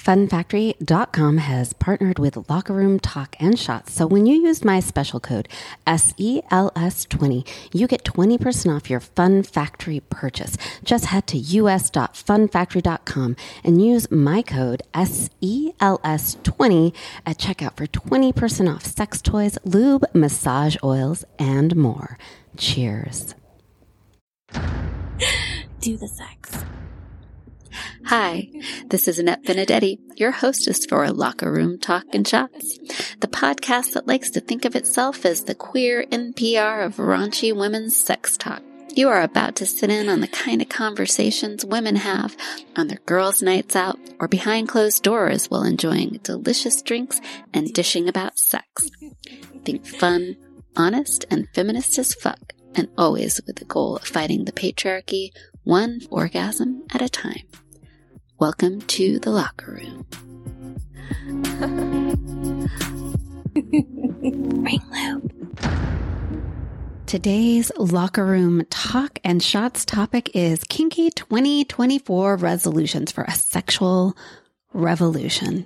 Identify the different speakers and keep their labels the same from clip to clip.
Speaker 1: Funfactory.com has partnered with Locker Room Talk and Shots. So when you use my special code SELS20, you get 20% off your Fun Factory purchase. Just head to us.funfactory.com and use my code SELS20 at checkout for 20% off sex toys, lube, massage oils, and more. Cheers.
Speaker 2: Do the sex. Hi, this is Annette Benedetti, your hostess for Locker Room Talk and Shots, the podcast that likes to think of itself as the queer NPR of raunchy women's sex talk. You are about to sit in on the kind of conversations women have on their girls' nights out or behind closed doors while enjoying delicious drinks and dishing about sex. Think fun, honest, and feminist as fuck, and always with the goal of fighting the patriarchy one orgasm at a time. Welcome to the Locker Room. Ring loop.
Speaker 1: Today's Locker Room Talk and Shots topic is kinky 2024 resolutions for a sexual revolution.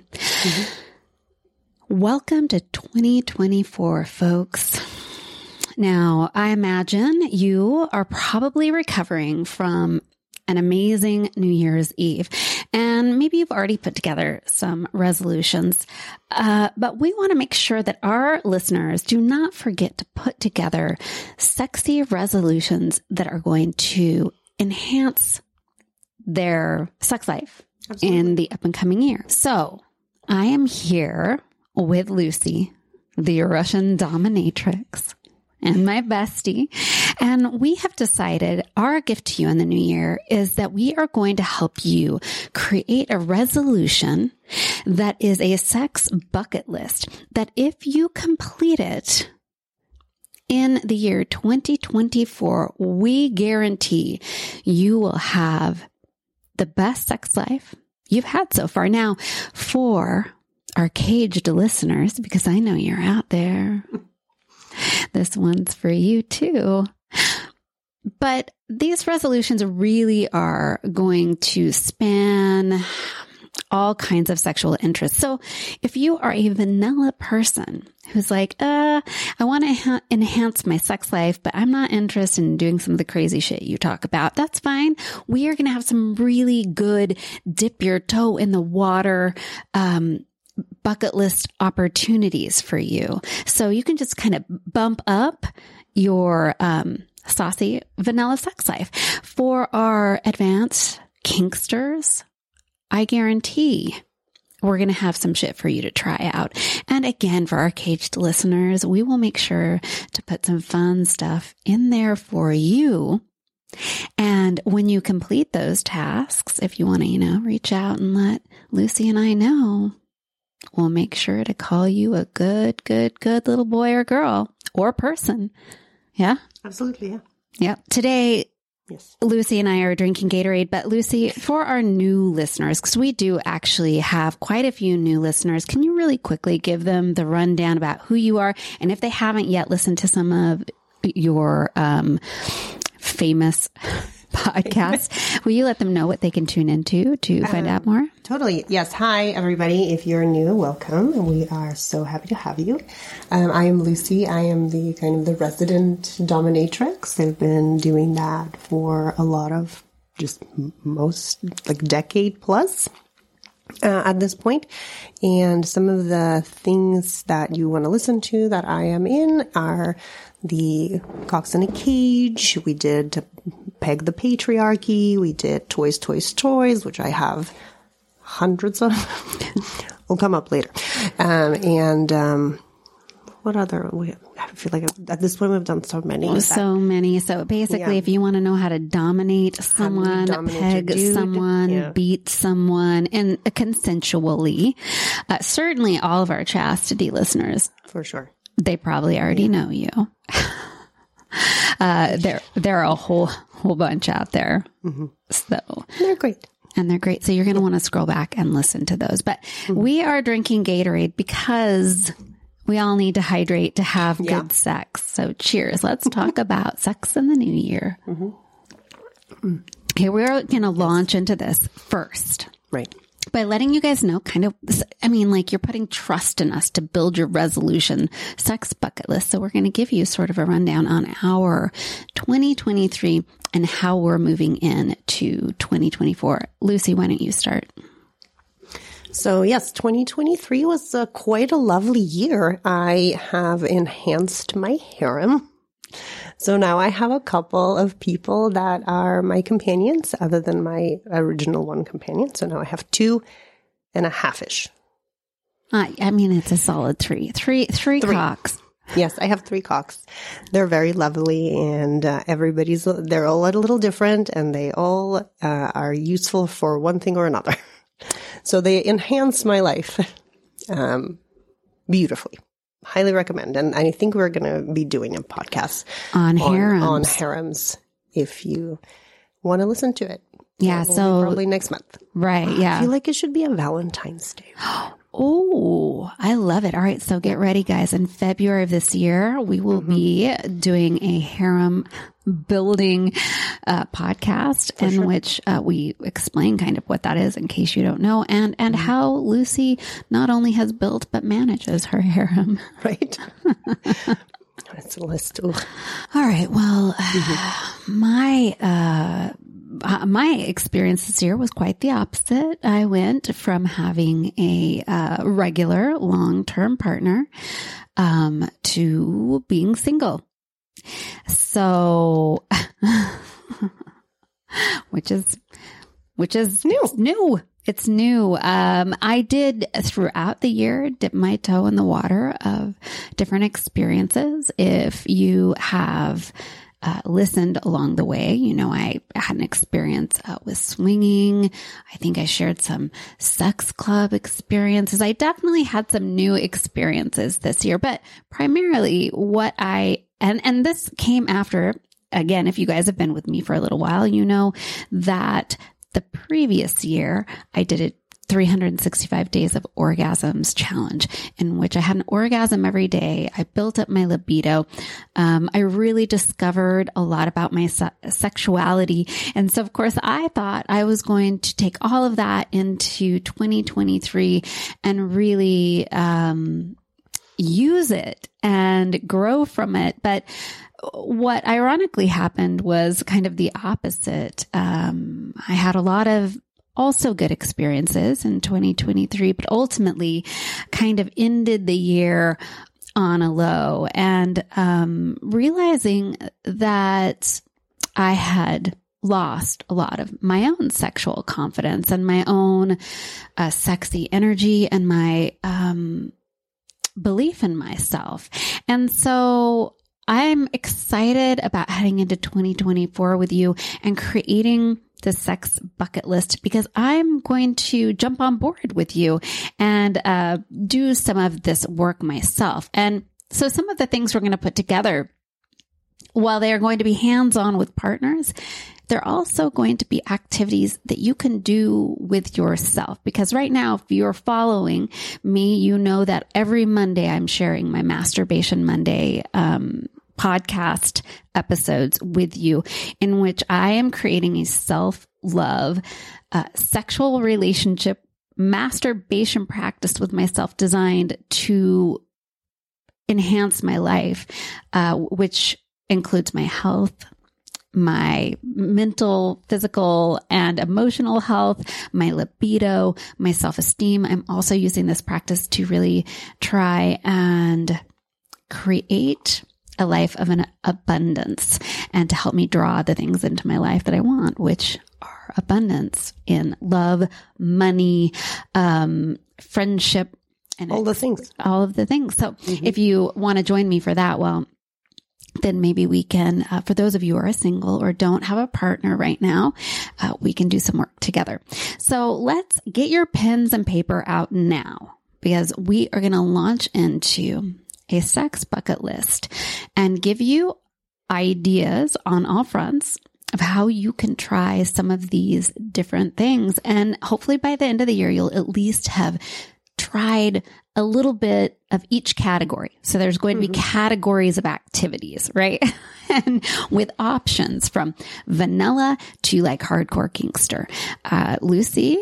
Speaker 1: Welcome to 2024, folks. Now, I imagine you are probably recovering from an amazing New Year's Eve, and maybe you've already put together some resolutions, but we want to make sure that our listeners do not forget to put together sexy resolutions that are going to enhance their sex life in the up and coming year. So I am here with Lucy, the Russian dominatrix, and my bestie. And we have decided our gift to you in the new year is that we are going to help you create a resolution that is a sex bucket list that if you complete it in the year 2024, we guarantee you will have the best sex life you've had so far. Now, for our caged listeners, because I know you're out there, this one's for you too. But these resolutions really are going to span all kinds of sexual interests. So if you are a vanilla person who's like, I want to enhance my sex life, but I'm not interested in doing some of the crazy shit you talk about, that's fine. We are going to have some really good dip your toe in the water, bucket list opportunities for you. So you can just kind of bump up your saucy vanilla sex life. For our advanced kinksters, I guarantee we're going to have some shit for you to try out. And again, for our caged listeners, we will make sure to put some fun stuff in there for you. And when you complete those tasks, if you want to, reach out and let Lucy and I know, we'll make sure to call you a good little boy or girl or person. Yeah?
Speaker 3: Absolutely, yeah.
Speaker 1: Yep. Today,
Speaker 3: yes,
Speaker 1: Lucy and I are drinking Gatorade, but Lucy, for our new listeners, because we do actually have quite a few new listeners, can you really quickly give them the rundown about who you are? And if they haven't yet listened to some of your famous podcast, will you let them know what they can tune into to find out more?
Speaker 3: Totally. Yes. Hi, everybody. If you're new, welcome. We are so happy to have you. I am Lucy. I am the kind of the resident dominatrix. I've been doing that for a lot of most decade plus at this point. And some of the things that you want to listen to that I am in are the Cocks in a Cage. We did Peg the Patriarchy. We did Toys, Toys, Toys, which I have hundreds of. Will come up later. What other? I feel like at this point we've done so many.
Speaker 1: So many. So basically, if you want to know how to dominate someone, peg someone, beat someone, and consensually, certainly all of our chastity listeners,
Speaker 3: for sure,
Speaker 1: they probably already know you. There are a whole bunch out there. Mm-hmm. So
Speaker 3: they're great.
Speaker 1: And they're great. So you're going to want to scroll back and listen to those. But we are drinking Gatorade because we all need to hydrate to have good sex. So cheers. Let's talk about sex in the new year. Mm-hmm. Okay, we're going to launch into this first.
Speaker 3: Right.
Speaker 1: by letting you guys know kind of, I mean, like you're putting trust in us to build your resolution sex bucket list. So we're going to give you sort of a rundown on our 2023 and how we're moving into 2024. Lucy, why don't you start?
Speaker 3: So yes, 2023 was quite a lovely year. I have enhanced my harem. So now I have a couple of people that are my companions other than my original one companion. So now I have 2.5-ish.
Speaker 1: I mean, it's a solid three cocks.
Speaker 3: Yes, I have 3 cocks. They're very lovely, and they're all a little different, and they all are useful for one thing or another. So they enhance my life beautifully. Highly recommend. And I think we're going to be doing a podcast
Speaker 1: on harems.
Speaker 3: On harems if you want to listen to it.
Speaker 1: Yeah. So
Speaker 3: probably next month.
Speaker 1: Right. Yeah.
Speaker 3: I feel like it should be a Valentine's Day.
Speaker 1: Oh, I love it. All right. So get ready, guys. In February of this year, we will be doing a harem building podcast which we explain kind of what that is in case you don't know, and how Lucy not only has built but manages her harem.
Speaker 3: Right. That's a list. Ooh.
Speaker 1: All right. Well, my experience this year was quite the opposite. I went from having a regular long-term partner to being single. So, which is new. It's new. I did throughout the year dip my toe in the water of different experiences. If you have listened along the way, you know, I had an experience with swinging. I think I shared some sex club experiences. I definitely had some new experiences this year, but primarily and this came after, again, if you guys have been with me for a little while, you know that the previous year I did a 365 days of orgasms challenge in which I had an orgasm every day. I built up my libido. I really discovered a lot about my sexuality. And so, of course, I thought I was going to take all of that into 2023 and really, use it and grow from it. But what ironically happened was kind of the opposite. I had a lot of also good experiences in 2023, but ultimately kind of ended the year on a low and realizing that I had lost a lot of my own sexual confidence and my own sexy energy and my belief in myself. And so I'm excited about heading into 2024 with you and creating the sex bucket list because I'm going to jump on board with you and do some of this work myself. And so some of the things we're going to put together, while they are going to be hands-on with partners, they're also going to be activities that you can do with yourself. Because right now, if you're following me, you know that every Monday I'm sharing my Masturbation Monday podcast episodes with you, in which I am creating a self-love, sexual relationship, masturbation practice with myself designed to enhance my life, which includes my health, my mental, physical, and emotional health, my libido, my self-esteem. I'm also using this practice to really try and create a life of an abundance and to help me draw the things into my life that I want, which are abundance in love, money, friendship, and
Speaker 3: all the things.
Speaker 1: All of the things. So if you want to join me for that, well, then maybe we can, for those of you who are single or don't have a partner right now, we can do some work together. So let's get your pens and paper out now because we are going to launch into a sex bucket list and give you ideas on all fronts of how you can try some of these different things. And hopefully by the end of the year, you'll at least have tried a little bit of each category. So there's going to be categories of activities, right? And with options from vanilla to like hardcore kinkster. Lucy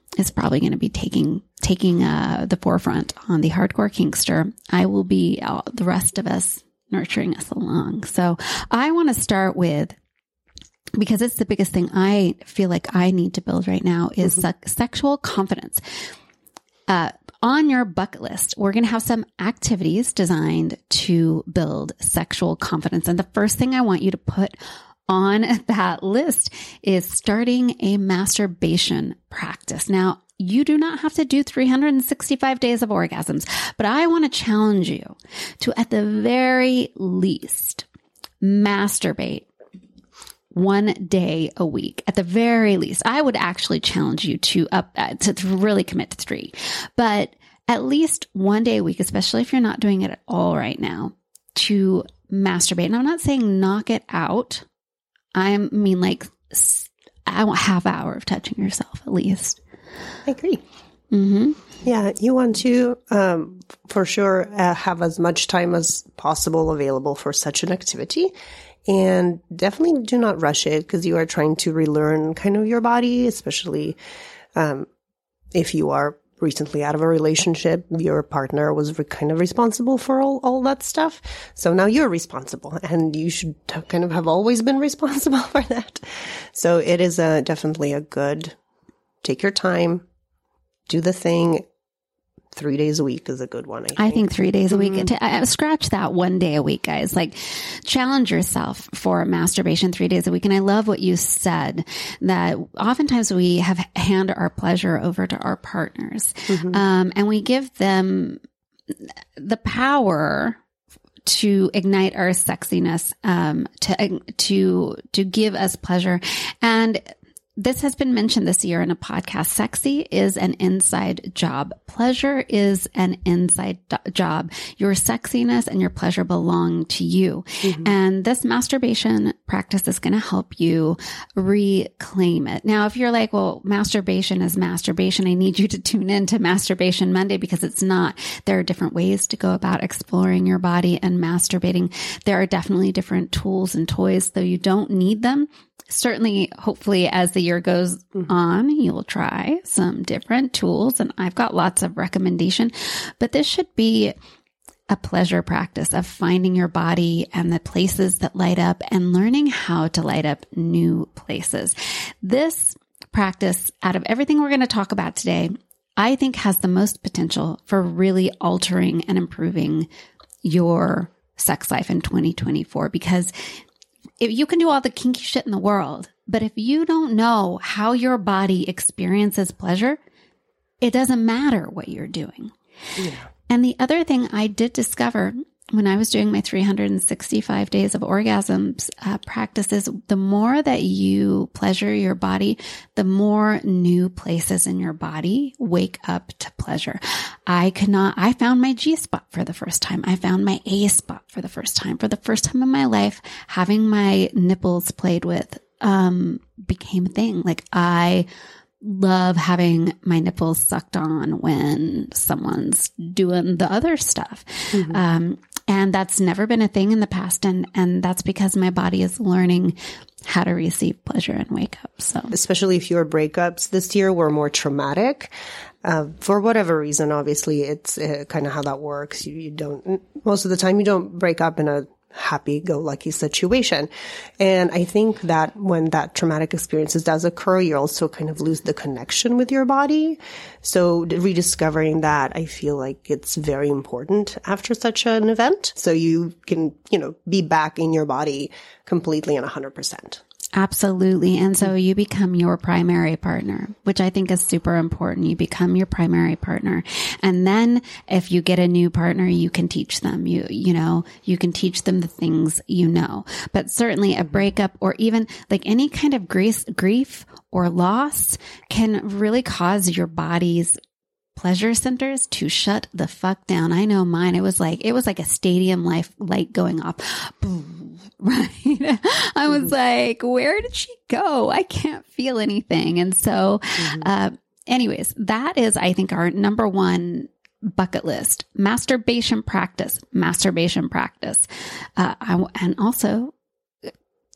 Speaker 1: is probably going to be taking the forefront on the Hardcore Kinkster. I will be the rest of us nurturing us along. So I want to start with, because it's the biggest thing I feel like I need to build right now, is sexual confidence. On your bucket list, we're going to have some activities designed to build sexual confidence. And the first thing I want you to put on that list is starting a masturbation practice. Now, you do not have to do 365 days of orgasms, but I want to challenge you to, at the very least, masturbate 1 day a week. At the very least, I would actually challenge you to really commit to 3, but at least 1 day a week, especially if you're not doing it at all right now, to masturbate. And I'm not saying knock it out. I mean, like, I want half hour of touching yourself at least.
Speaker 3: I agree.
Speaker 1: Mm-hmm.
Speaker 3: Yeah, you want to, for sure, have as much time as possible available for such an activity. And definitely do not rush it, because you are trying to relearn kind of your body, especially if you are recently out of a relationship. Your partner was kind of responsible for all that stuff. So now you're responsible, and you should kind of have always been responsible for that. So it is definitely a good, take your time, do the thing. 3 days a week is a good one.
Speaker 1: I think 3 days a week. Scratch that 1 day a week, guys. Like, challenge yourself for masturbation 3 days a week. And I love what you said, that oftentimes we have hand our pleasure over to our partners, and we give them the power to ignite our sexiness, to give us pleasure. And this has been mentioned this year in a podcast. Sexy is an inside job. Pleasure is an inside job. Your sexiness and your pleasure belong to you. And this masturbation practice is going to help you reclaim it. Now, if you're like, well, masturbation is masturbation, I need you to tune in to Masturbation Monday, because it's not. There are different ways to go about exploring your body and masturbating. There are definitely different tools and toys, though you don't need them. Certainly, hopefully, as the year goes on, you will try some different tools, and I've got lots of recommendation, but this should be a pleasure practice of finding your body and the places that light up and learning how to light up new places. This practice, out of everything we're going to talk about today, I think has the most potential for really altering and improving your sex life in 2024, because if you can do all the kinky shit in the world, but if you don't know how your body experiences pleasure, it doesn't matter what you're doing. Yeah. And the other thing I did discover when I was doing my 365 days of orgasms practices, the more that you pleasure your body, the more new places in your body wake up to pleasure. I found my G spot for the first time. I found my A spot for the first time. For the first time in my life, having my nipples played with became a thing. Like, I love having my nipples sucked on when someone's doing the other stuff. And that's never been a thing in the past. And that's because my body is learning how to receive pleasure and wake up. So,
Speaker 3: especially if your breakups this year were more traumatic, for whatever reason, obviously it's kind of how that works. You don't, most of the time you don't break up in a happy-go-lucky situation. And I think that when that traumatic experiences does occur, you also kind of lose the connection with your body. So rediscovering that, I feel like it's very important after such an event. So you can, be back in your body completely and 100%.
Speaker 1: Absolutely. And so you become your primary partner, which I think is super important. You become your primary partner. And then if you get a new partner, you can teach them, you can teach them the things you know. But certainly a breakup, or even like any kind of grief or loss, can really cause your body's pleasure centers to shut the fuck down. I know mine. It was like a stadium light going off. Boom. Right. I was like, where did she go? I can't feel anything. And so, anyways, that is, I think, our number one bucket list: masturbation practice. And also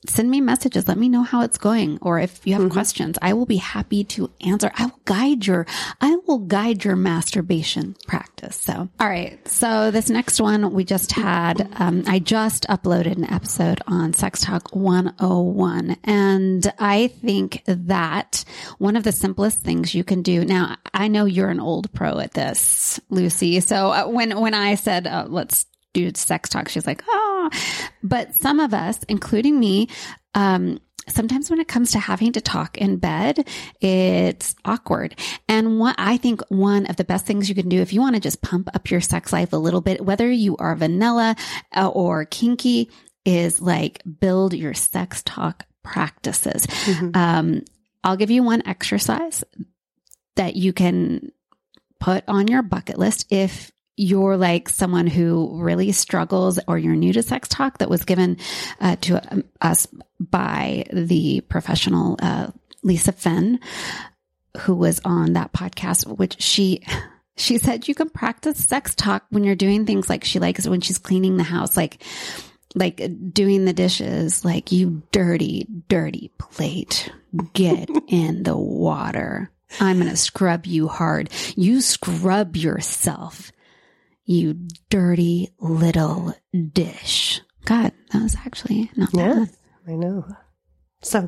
Speaker 1: send me messages. Let me know how it's going. Or if you have questions, I will be happy to answer. I will guide your masturbation practice. So, all right. So this next one we just had, I just uploaded an episode on Sex Talk 101. And I think that one of the simplest things you can do now, I know you're an old pro at this, Lucy. So when I said, let's do sex talk, she's like, oh, but some of us, including me, sometimes when it comes to having to talk in bed, it's awkward. And what I think one of the best things you can do if you want to just pump up your sex life a little bit, whether you are vanilla or kinky, is like build your sex talk practices. I'll give you one exercise that you can put on your bucket list if you're like someone who really struggles or you're new to sex talk, that was given to us by the professional Lisa Fenn, who was on that podcast, which she said you can practice sex talk when you're doing things like she likes when she's cleaning the house, like doing the dishes, like, you dirty, dirty plate, get in the water. I'm going to scrub you hard. You scrub yourself. You dirty little dish. God, that was actually not bad.
Speaker 3: I know. So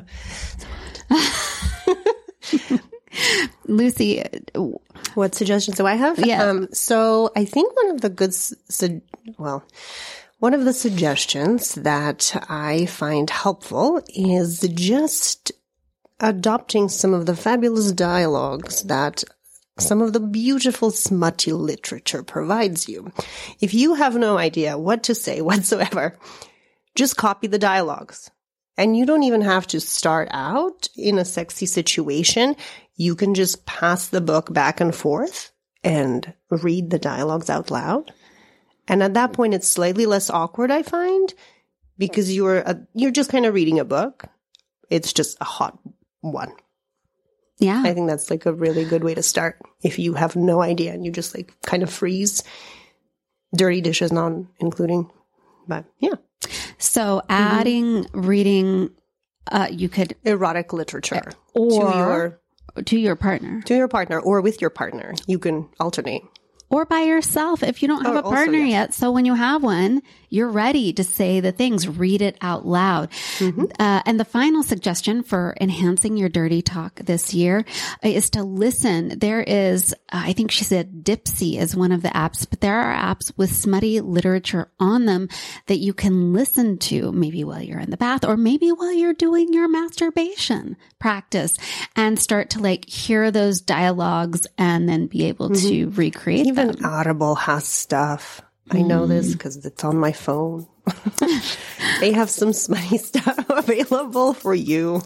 Speaker 1: Lucy,
Speaker 3: what suggestions do I have?
Speaker 1: Yeah.
Speaker 3: So I think one of the suggestions that I find helpful is just adopting some of the fabulous dialogues that some of the beautiful smutty literature provides you. If you have no idea what to say whatsoever, just copy the dialogues. And you don't even have to start out in a sexy situation. You can just pass the book back and forth and read the dialogues out loud. And at that point, it's slightly less awkward, I find, because you're just kind of reading a book. It's just a hot one.
Speaker 1: yeah.
Speaker 3: I think that's like a really good way to start if you have no idea and you just like kind of freeze. Dirty dishes not including, but yeah.
Speaker 1: So adding reading, you could
Speaker 3: Erotic literature
Speaker 1: or to your partner.
Speaker 3: to your partner or with your partner. You can alternate.
Speaker 1: Or by yourself if you don't have a partner yet. So when you have one, you're ready to say the things, read it out loud. And the final suggestion for enhancing your dirty talk this year is to listen. There is, I think she said Dipsy is one of the apps, but there are apps with smutty literature on them that you can listen to maybe while you're in the bath or maybe while you're doing your masturbation practice and start to like hear those dialogues and then be able to recreate them.
Speaker 3: Even Audible has stuff. I know this because it's on my phone. They have some smutty stuff available for you.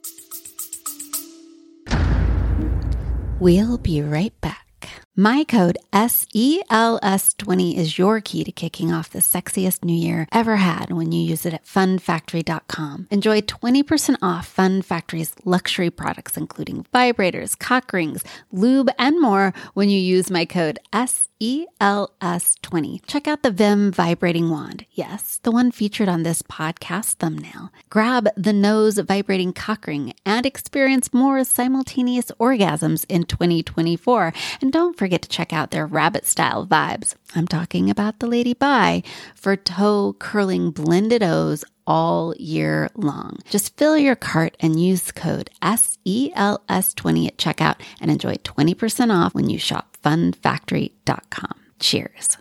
Speaker 1: We'll be right back. My code SELS20 is your key to kicking off the sexiest new year ever had when you use it at funfactory.com. Enjoy 20% off Fun Factory's luxury products, including vibrators, cock rings, lube, and more when you use my code SELS20. Check out the Vim vibrating wand. Yes, the one featured on this podcast thumbnail. Grab the Nose vibrating cock ring and experience more simultaneous orgasms in 2024. And don't forget to check out their rabbit style vibes. I'm talking about the Lady Bi for toe curling blended O's all year long. Just fill your cart and use code SELS20 at checkout and enjoy 20% off when you shop funfactory.com. Cheers.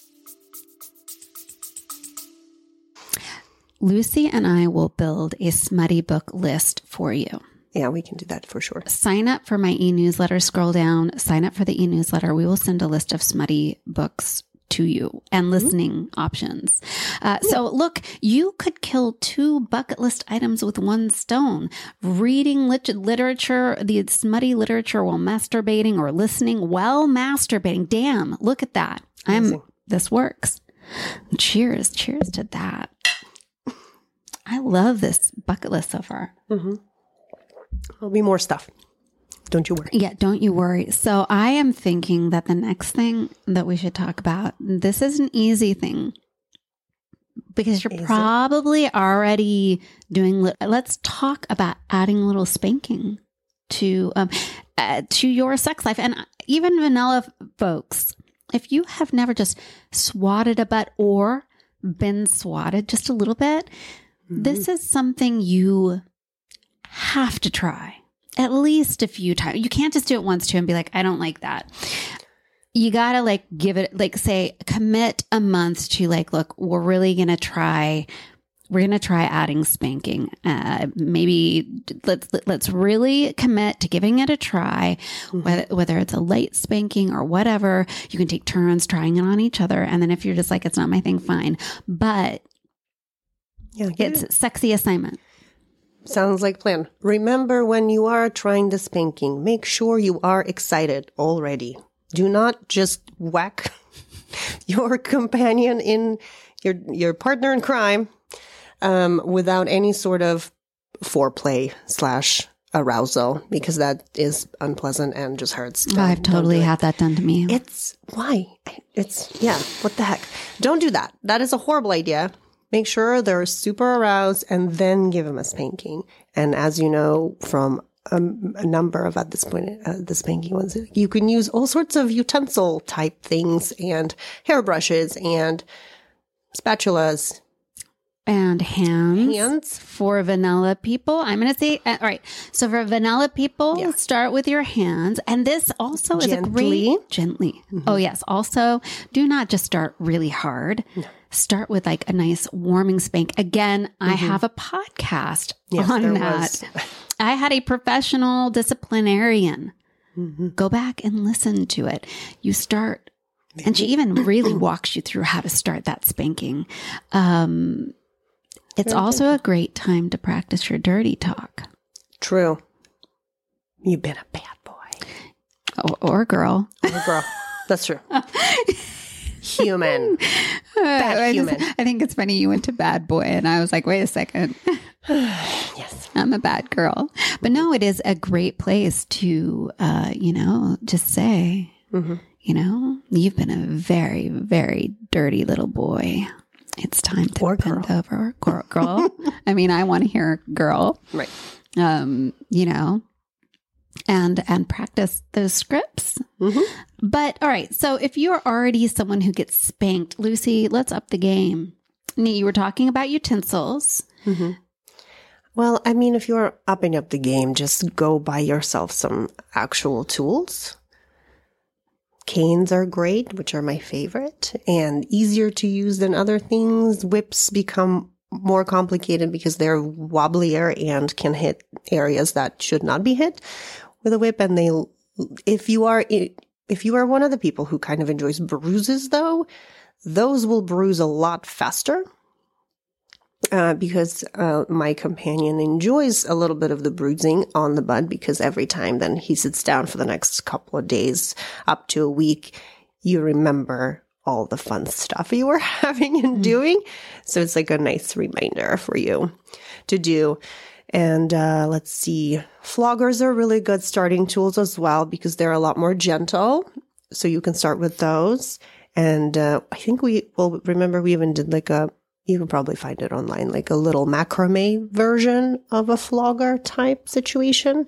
Speaker 1: Lucy and I will build a smutty book list for you.
Speaker 3: Yeah, we can do that for sure.
Speaker 1: Sign up for my e-newsletter. Scroll down, sign up for the e-newsletter. We will send a list of smutty books to you and listening options. So look, you could kill 2 bucket list items with one stone. Reading literature, the smutty literature while masturbating, or listening while masturbating. Damn, look at that. This works. Cheers. Cheers to that. I love this bucket list so far.
Speaker 3: There'll be more stuff. Don't you worry.
Speaker 1: Yeah, don't you worry. So I am thinking that the next thing that we should talk about, this is an easy thing, because you're probably already doing, let's talk about adding a little spanking to your sex life. And even vanilla folks, if you have never just swatted a butt or been swatted just a little bit, this is something you have to try at least a few times. You can't just do it once too and be like, I don't like that. You got to like give it, like say, commit a month to like, look, we're going to try adding spanking. Maybe let's really commit to giving it a try, whether it's a light spanking or whatever. You can take turns trying it on each other. And then if you're just like, it's not my thing, fine. But it's a sexy assignment.
Speaker 3: Sounds like plan. Remember, when you are trying the spanking, make sure you are excited already. Do not just whack your companion in your partner in crime without any sort of foreplay / arousal, because that is unpleasant and just hurts.
Speaker 1: I've totally had that done to me.
Speaker 3: What the heck? Don't do that. That is a horrible idea. Make sure they're super aroused and then give them a spanking. And as you know from a number of, at this point, the spanking ones, you can use all sorts of utensil type things and hairbrushes and spatulas.
Speaker 1: And hands for vanilla people. I'm going to say, all right. So for vanilla people, start with your hands. And this also is a great, gently. Oh yes. Also, do not just start really hard. No. Start with like a nice warming spank. Again, I have a podcast on that. I had a professional disciplinarian. Go back and listen to it. You start, and she even really walks you through how to start that spanking. It's also a great time to practice your dirty talk.
Speaker 3: True. You've been a bad boy.
Speaker 1: Or girl.
Speaker 3: Or girl. That's true. Human. Bad human.
Speaker 1: I think it's funny you went to bad boy and I was like, wait a second.
Speaker 3: Yes.
Speaker 1: I'm a bad girl. But no, it is a great place to, just say, you've been a very, very dirty little boy. It's time to bend over. Girl. I mean, I want to hear girl.
Speaker 3: Right.
Speaker 1: And practice those scripts. But all right. So if you're already someone who gets spanked, Lucy, let's up the game. You were talking about utensils.
Speaker 3: Well, I mean, if you're upping up the game, just go buy yourself some actual tools. Canes are great, which are my favorite, and easier to use than other things. Whips become more complicated because they're wobblier and can hit areas that should not be hit with a whip. And if you are one of the people who kind of enjoys bruises, though, those will bruise a lot faster. Because my companion enjoys a little bit of the bruising on the butt, because every time then he sits down for the next couple of days, up to a week, you remember all the fun stuff you were having and doing. So it's like a nice reminder for you to do. And let's see, floggers are really good starting tools as well, because they're a lot more gentle. So you can start with those. And I think we even did like you can probably find it online, like a little macrame version of a flogger type situation.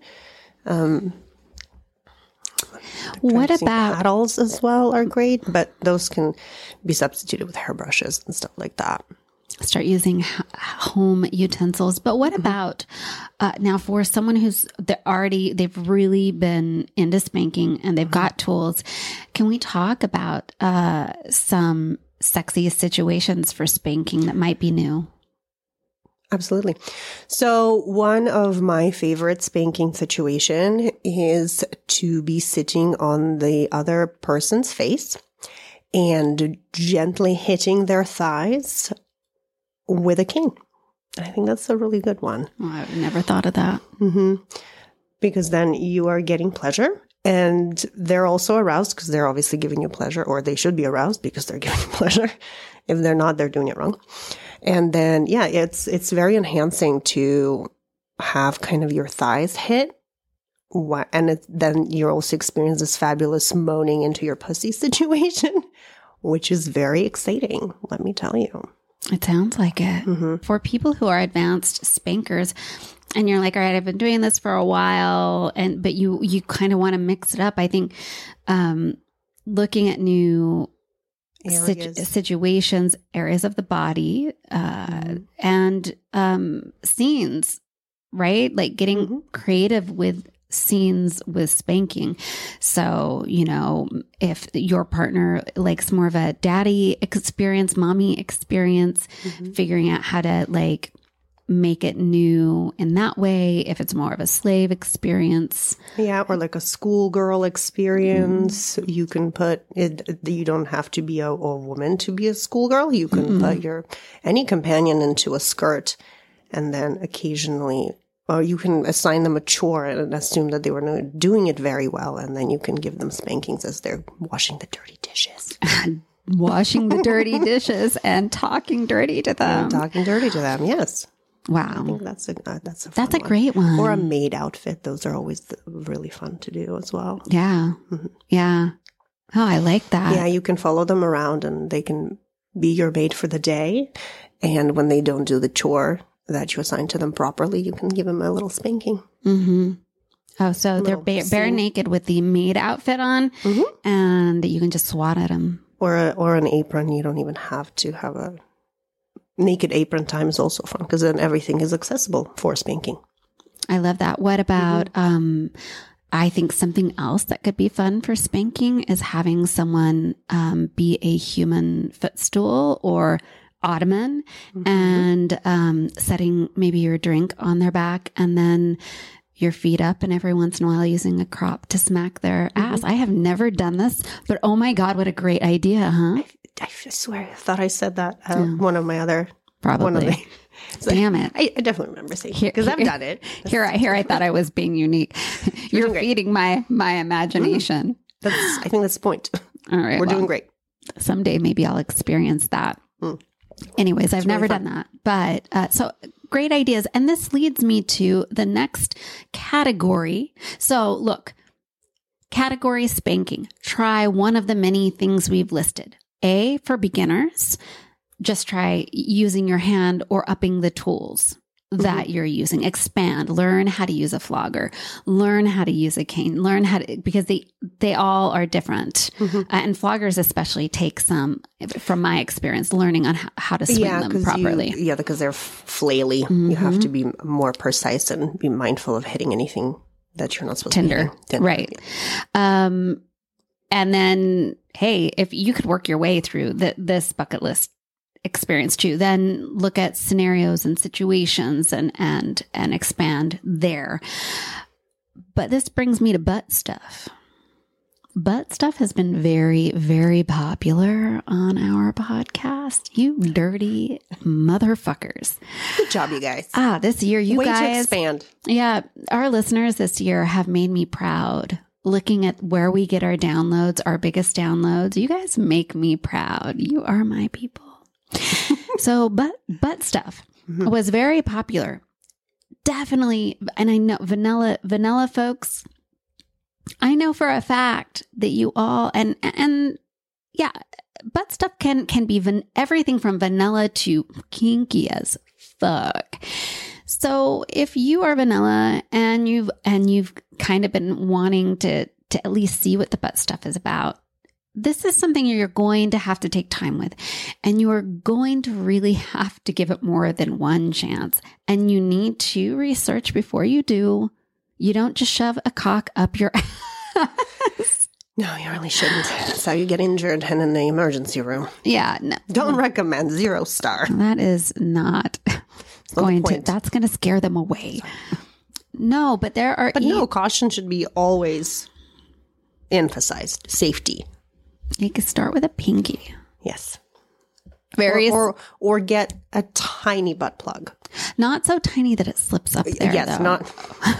Speaker 1: What about
Speaker 3: paddles as well are great, but those can be substituted with hairbrushes and stuff like that.
Speaker 1: Start using home utensils. But what about now for someone they've really been into spanking and they've got tools? Can we talk about some sexy situations for spanking that might be new?
Speaker 3: Absolutely. So one of my favorite spanking situation is to be sitting on the other person's face and gently hitting their thighs with a cane. I think that's a really good one.
Speaker 1: Oh, I've never thought of that.
Speaker 3: Because then you are getting pleasure. And they're also aroused because they're obviously giving you pleasure, or they should be aroused because they're giving you pleasure. If they're not, they're doing it wrong. And then, it's very enhancing to have kind of your thighs hit. And then you also experience this fabulous moaning into your pussy situation, which is very exciting, let me tell you.
Speaker 1: It sounds like it. For people who are advanced spankers, and you're like, all right, I've been doing this for a while, but you kind of want to mix it up. I think looking at new situations, areas of the body, and scenes, right? Like getting creative with scenes with spanking. So, if your partner likes more of a daddy experience, mommy experience, figuring out how to like make it new in that way. If it's more of a slave experience.
Speaker 3: Yeah. Or like a schoolgirl experience. You can put it, you don't have to be a woman to be a schoolgirl. You can put any companion into a skirt, and then occasionally, or you can assign them a chore and assume that they were not doing it very well. And then you can give them spankings as they're washing the dirty dishes.
Speaker 1: Washing the dirty dishes and talking dirty to them.
Speaker 3: Yes.
Speaker 1: Wow.
Speaker 3: I think that's a
Speaker 1: That's a great one.
Speaker 3: Or a maid outfit. Those are always really fun to do as well.
Speaker 1: Yeah. Yeah. Oh, I like that.
Speaker 3: Yeah, you can follow them around and they can be your maid for the day. And when they don't do the chore that you assign to them properly, you can give them a little spanking.
Speaker 1: Oh, so they're bare naked with the maid outfit on, and you can just swat at them.
Speaker 3: Or an apron. You don't even have to have a naked apron. Time is also fun because then everything is accessible for spanking.
Speaker 1: I love that. What about, I think something else that could be fun for spanking is having someone be a human footstool or ottoman and setting maybe your drink on their back and then your feet up, and every once in a while using a crop to smack their ass. I have never done this, but oh my God, what a great idea, huh?
Speaker 3: I swear, I thought I said that. One of my other...
Speaker 1: Probably. Damn it.
Speaker 3: I definitely remember saying it because I've done it.
Speaker 1: Here I thought I was being unique. You're feeding my imagination.
Speaker 3: I think that's the point.
Speaker 1: All right.
Speaker 3: We're doing great.
Speaker 1: Someday maybe I'll experience that. Anyways, I've never done that. But so great ideas. And this leads me to the next category. So look, category spanking. Try one of the many things we've listed. A, for beginners, just try using your hand or upping the tools that you're using. Expand, learn how to use a flogger, learn how to use a cane, learn how to, because they all are different. And floggers especially take some, from my experience, learning on how to swing them properly.
Speaker 3: Because they're flaily. You have to be more precise and be mindful of hitting anything that you're not supposed to be hitting.
Speaker 1: Right. And then, hey, if you could work your way through this bucket list experience too, then look at scenarios and situations and expand there. But this brings me to butt stuff. Butt stuff has been very, very popular on our podcast. You dirty motherfuckers.
Speaker 3: Good job, you guys.
Speaker 1: This year, you
Speaker 3: Way
Speaker 1: guys.
Speaker 3: to expand.
Speaker 1: Yeah. Our listeners this year have made me proud. Looking at where we get our downloads, our biggest downloads, you guys make me proud. You are my people. So butt stuff was very popular. Definitely. And I know vanilla folks, I know for a fact that you all, and yeah, butt stuff can be everything from vanilla to kinky as fuck. So if you are vanilla and you've kind of been wanting to at least see what the butt stuff is about, this is something you're going to have to take time with, and you are going to really have to give it more than one chance. And you need to research before you do. You don't just shove a cock up your ass.
Speaker 3: No, you really shouldn't. That's how you get injured and in the emergency room.
Speaker 1: Yeah. No.
Speaker 3: Don't recommend. 0 star.
Speaker 1: That is not going to, that's going to scare them away. No, but there are.
Speaker 3: But no, caution should be always emphasized. Safety.
Speaker 1: You can start with a pinky.
Speaker 3: Yes. Or get a tiny butt plug.
Speaker 1: Not so tiny that it slips up there.
Speaker 3: Yes,
Speaker 1: though.
Speaker 3: not.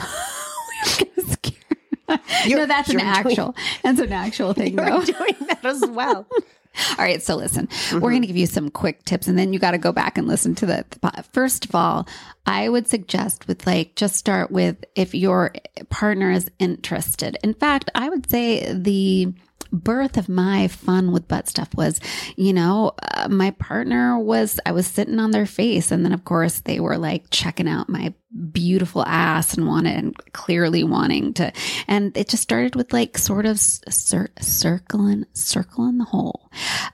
Speaker 1: No, that's an actual thing, though.
Speaker 3: You're doing that as well.
Speaker 1: All right, so listen, we're going to give you some quick tips, and then you got to go back and listen to the first of all, I would suggest just start with if your partner is interested. In fact, I would say the birth of my fun with butt stuff was, my partner I was sitting on their face. And then of course they were like checking out my beautiful ass and clearly wanting to, and it just started with like sort of circling the hole.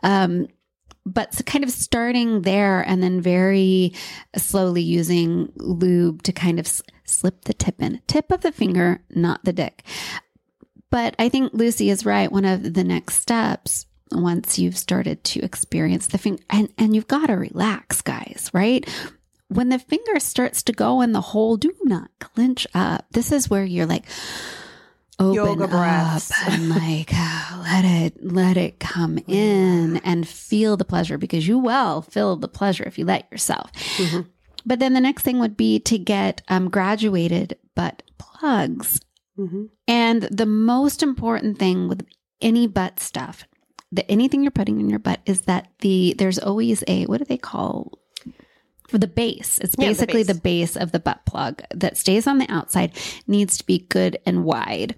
Speaker 1: But so kind of starting there and then very slowly using lube to kind of slip the tip of the finger, not the dick. But I think Lucy is right. One of the next steps, once you've started to experience the finger, and you've got to relax, guys, right? When the finger starts to go in the hole, do not clench up. This is where you're like, open
Speaker 3: Yoga breaths.
Speaker 1: up and like, let it come in and feel the pleasure, because you will feel the pleasure if you let yourself. Mm-hmm. But then the next thing would be to get graduated butt plugs. Mm-hmm. And the most important thing with any butt stuff, anything you're putting in your butt, is that there's always what do they call for the base? It's basically the base of the butt plug that stays on the outside needs to be good and wide.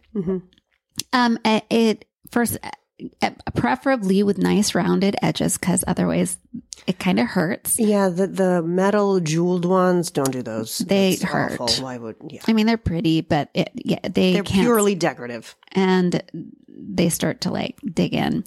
Speaker 1: Mm-hmm. Preferably with nice rounded edges, because otherwise it kind of hurts.
Speaker 3: Yeah, the metal jeweled ones, don't do those.
Speaker 1: They hurt.
Speaker 3: Awful. Why would? Yeah.
Speaker 1: I mean, they're pretty, but they're
Speaker 3: purely decorative,
Speaker 1: and they start to like dig in.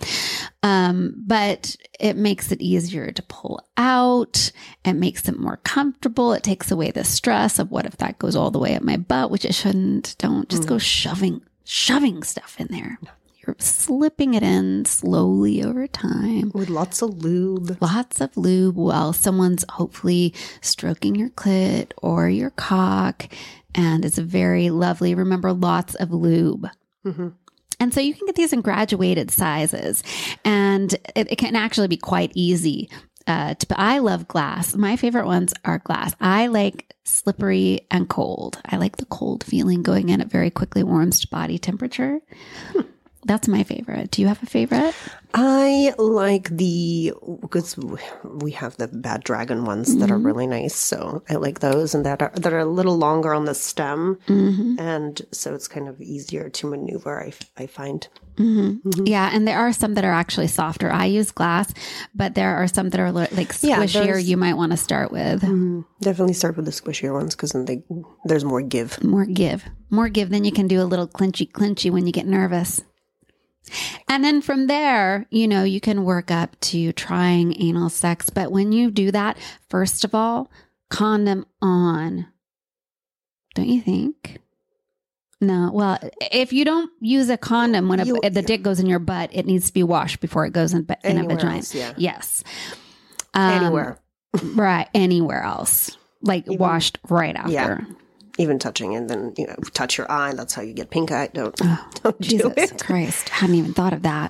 Speaker 1: But it makes it easier to pull out. It makes it more comfortable. It takes away the stress of what if that goes all the way up my butt, which it shouldn't. Don't just go shoving stuff in there. You're slipping it in slowly over time.
Speaker 3: With lots of lube.
Speaker 1: Lots of lube while someone's hopefully stroking your clit or your cock. And it's very lovely. Remember, lots of lube. Mm-hmm. And so you can get these in graduated sizes. And it can actually be quite easy. I love glass. My favorite ones are glass. I like slippery and cold. I like the cold feeling going in. It very quickly warms to body temperature. That's my favorite. Do you have a favorite?
Speaker 3: I like because we have the Bad Dragon ones that are really nice. So I like those, and that are a little longer on the stem. Mm-hmm. And so it's kind of easier to maneuver, I find.
Speaker 1: Mm-hmm. Mm-hmm. Yeah. And there are some that are actually softer. I use glass, but there are some that are like squishier you might want to start with.
Speaker 3: Mm-hmm. Definitely start with the squishier ones, because then there's more give.
Speaker 1: More give. Then you can do a little clinchy when you get nervous. And then from there, you can work up to trying anal sex. But when you do that, first of all, condom on. Don't you think? No. Well, if you don't use a condom when the dick goes in your butt, it needs to be washed before it goes in a vagina.
Speaker 3: Else, yeah.
Speaker 1: Yes.
Speaker 3: Anywhere.
Speaker 1: Right. Anywhere else. Like washed right after.
Speaker 3: Yeah. Even touching, and then, touch your eye. That's how you get pink eye. Don't
Speaker 1: Jesus
Speaker 3: do it.
Speaker 1: Christ. Hadn't even thought of that.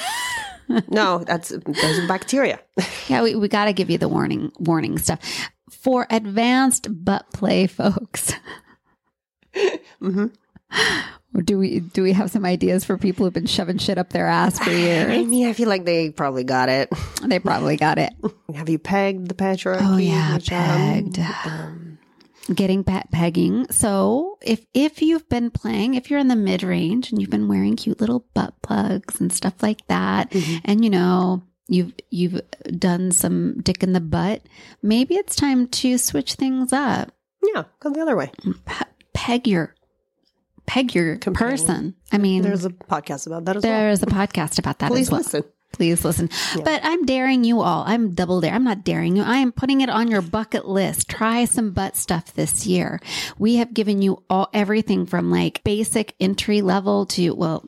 Speaker 3: No, those are bacteria.
Speaker 1: Yeah, we got to give you the warning stuff. For advanced butt play folks. Mm-hmm. Do we have some ideas for people who've been shoving shit up their ass for years?
Speaker 3: I mean, I feel like they probably got it.
Speaker 1: They probably got it.
Speaker 3: Have you pegged the patriarchy?
Speaker 1: Oh, yeah, pegged. Getting pegging. So if you've been playing, if you're in the mid-range and you've been wearing cute little butt plugs and stuff like that, and you've done some dick in the butt, maybe it's time to switch things up.
Speaker 3: Yeah, go the other way.
Speaker 1: Peg your person. I mean,
Speaker 3: there's a podcast about that as well.
Speaker 1: There's a podcast about that as well. Please listen. Yeah. But I'm daring you all. I'm double dare. I'm not daring you. I am putting it on your bucket list. Try some butt stuff this year. We have given you everything from like basic entry level to,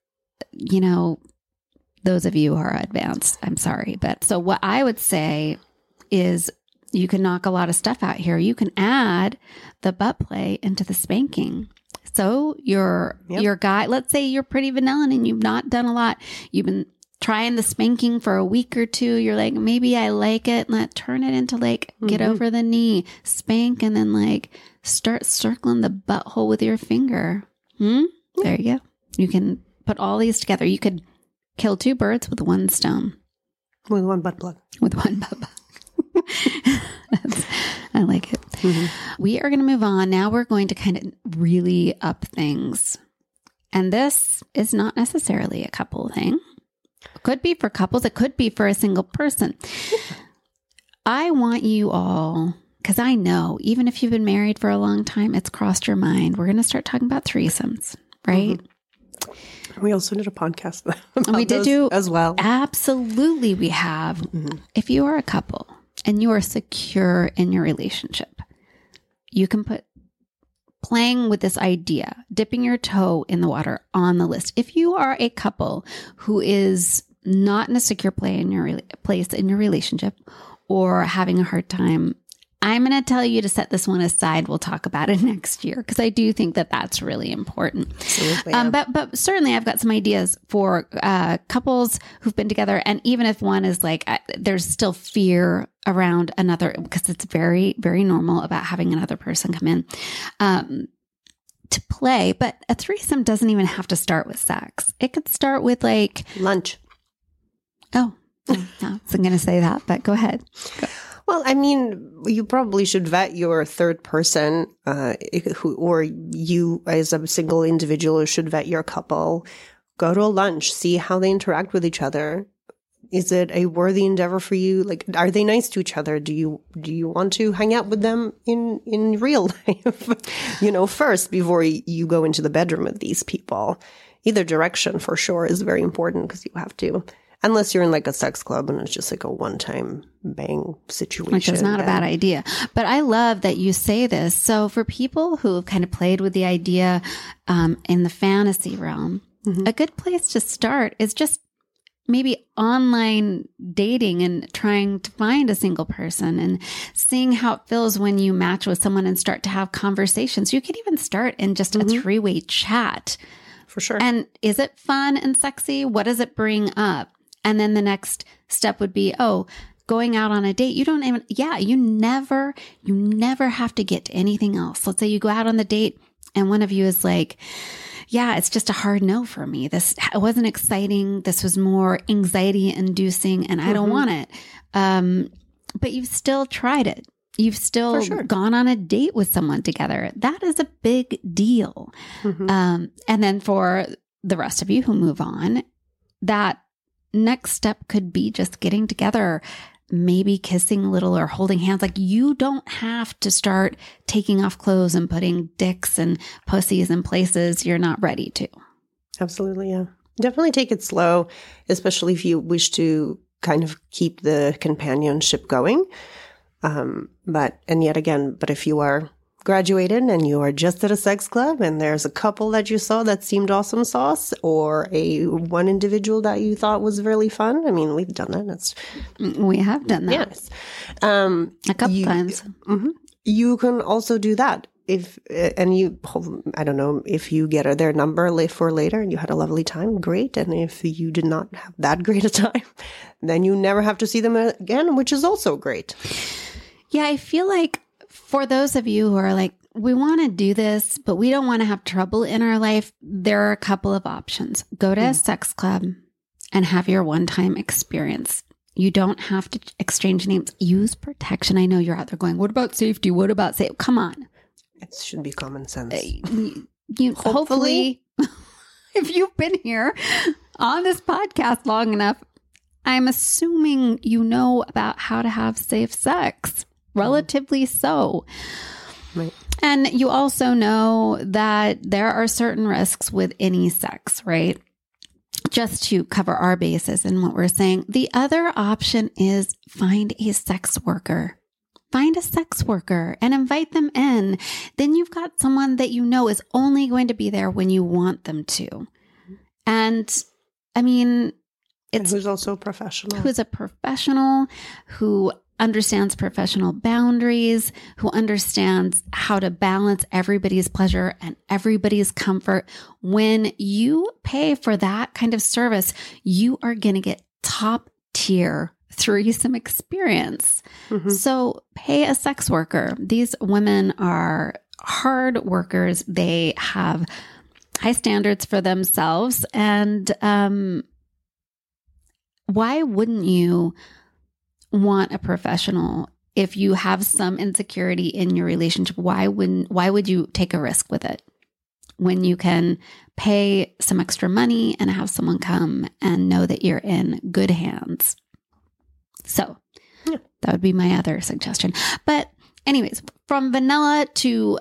Speaker 1: those of you who are advanced, I'm sorry. But so what I would say is you can knock a lot of stuff out here. You can add the butt play into the spanking. So your guy, let's say you're pretty vanilla and you've not done a lot. You've been trying the spanking for a week or two. You're like, maybe I like it. Let's turn it into like, get over the knee, spank, and then like start circling the butthole with your finger. There you go. You can put all these together. You could kill two birds with one stone.
Speaker 3: With one butt plug.
Speaker 1: With one butt plug. I like it. Mm-hmm. We are going to move on. Now we're going to kind of really up things. And this is not necessarily a couple thing. could be for couples. It could be for a single person. I want you all, because I know even if you've been married for a long time, it's crossed your mind. We're going to start talking about threesomes, right?
Speaker 3: Mm-hmm. We also did a podcast
Speaker 1: we did do
Speaker 3: as well.
Speaker 1: Absolutely, we have. Mm-hmm. If you are a couple and you are secure in your relationship, you can put playing with this idea, dipping your toe in the water on the list. If you are a couple who is not in a secure place in your relationship or having a hard time, I'm going to tell you to set this one aside. We'll talk about it next year because I do think that that's really important.
Speaker 3: Absolutely, yeah.
Speaker 1: But certainly I've got some ideas for couples who've been together. And even if one is like, there's still fear around another, because it's very, very normal about having another person come in to play. But a threesome doesn't even have to start with sex. It could start with like
Speaker 3: lunch.
Speaker 1: Oh, no, I wasn't going to say that, but go ahead. Go.
Speaker 3: Well, I mean, you probably should vet your third person, or you as a single individual should vet your couple. Go to a lunch, see how they interact with each other. Is it a worthy endeavor for you? Like, are they nice to each other? Do you want to hang out with them in real life? First before you go into the bedroom with these people. Either direction for sure is very important because you have to. Unless you're in like a sex club and it's just like a one-time bang situation.
Speaker 1: Which is not a bad idea. But I love that you say this. So for people who have kind of played with the idea in the fantasy realm, a good place to start is just maybe online dating and trying to find a single person and seeing how it feels when you match with someone and start to have conversations. You could even start in just a three-way chat.
Speaker 3: For sure.
Speaker 1: And is it fun and sexy? What does it bring up? And then the next step would be, going out on a date. You never have to get to anything else. Let's say you go out on the date and one of you is like, yeah, it's just a hard no for me. It wasn't exciting. This was more anxiety inducing and I don't want it. But you've still tried it. You've still gone on a date with someone together. That is a big deal. And then for the rest of you who move on, that next step could be just getting together, maybe kissing a little or holding hands. Like you don't have to start taking off clothes and putting dicks and pussies in places you're not ready to.
Speaker 3: Absolutely, yeah. Definitely take it slow, especially if you wish to kind of keep the companionship going. But if you are graduated and you are just at a sex club and there's a couple that you saw that seemed awesome sauce or one individual that you thought was really fun. I mean, we've done that.
Speaker 1: We have done that.
Speaker 3: Yes.
Speaker 1: A couple times.
Speaker 3: You can also do that. I don't know, if you get their number for later and you had a lovely time, great. And if you did not have that great a time, then you never have to see them again, which is also great.
Speaker 1: Yeah, I feel like for those of you who are like, we want to do this, but we don't want to have trouble in our life, there are a couple of options. Go to a sex club and have your one-time experience. You don't have to exchange names. Use protection. I know you're out there going, what about safety? What about safety? Come on.
Speaker 3: It should be common sense.
Speaker 1: Hopefully, if you've been here on this podcast long enough, I'm assuming you know about how to have safe sex. Relatively so.
Speaker 3: Right.
Speaker 1: And you also know that there are certain risks with any sex, right? Just to cover our bases and what we're saying. The other option is find a sex worker. Find a sex worker and invite them in. Then you've got someone that you know is only going to be there when you want them to. And I mean,
Speaker 3: who's also a professional.
Speaker 1: Who's a professional, who understands professional boundaries, who understands how to balance everybody's pleasure and everybody's comfort. When you pay for that kind of service, you are going to get top tier threesome experience. So pay a sex worker. These women are hard workers. They have high standards for themselves. And why wouldn't you want a professional if you have some insecurity in your relationship? Why would you take a risk with it? when you can pay some extra money and have someone come and know that you're in good hands. So that would be my other suggestion. But anyways, from vanilla to,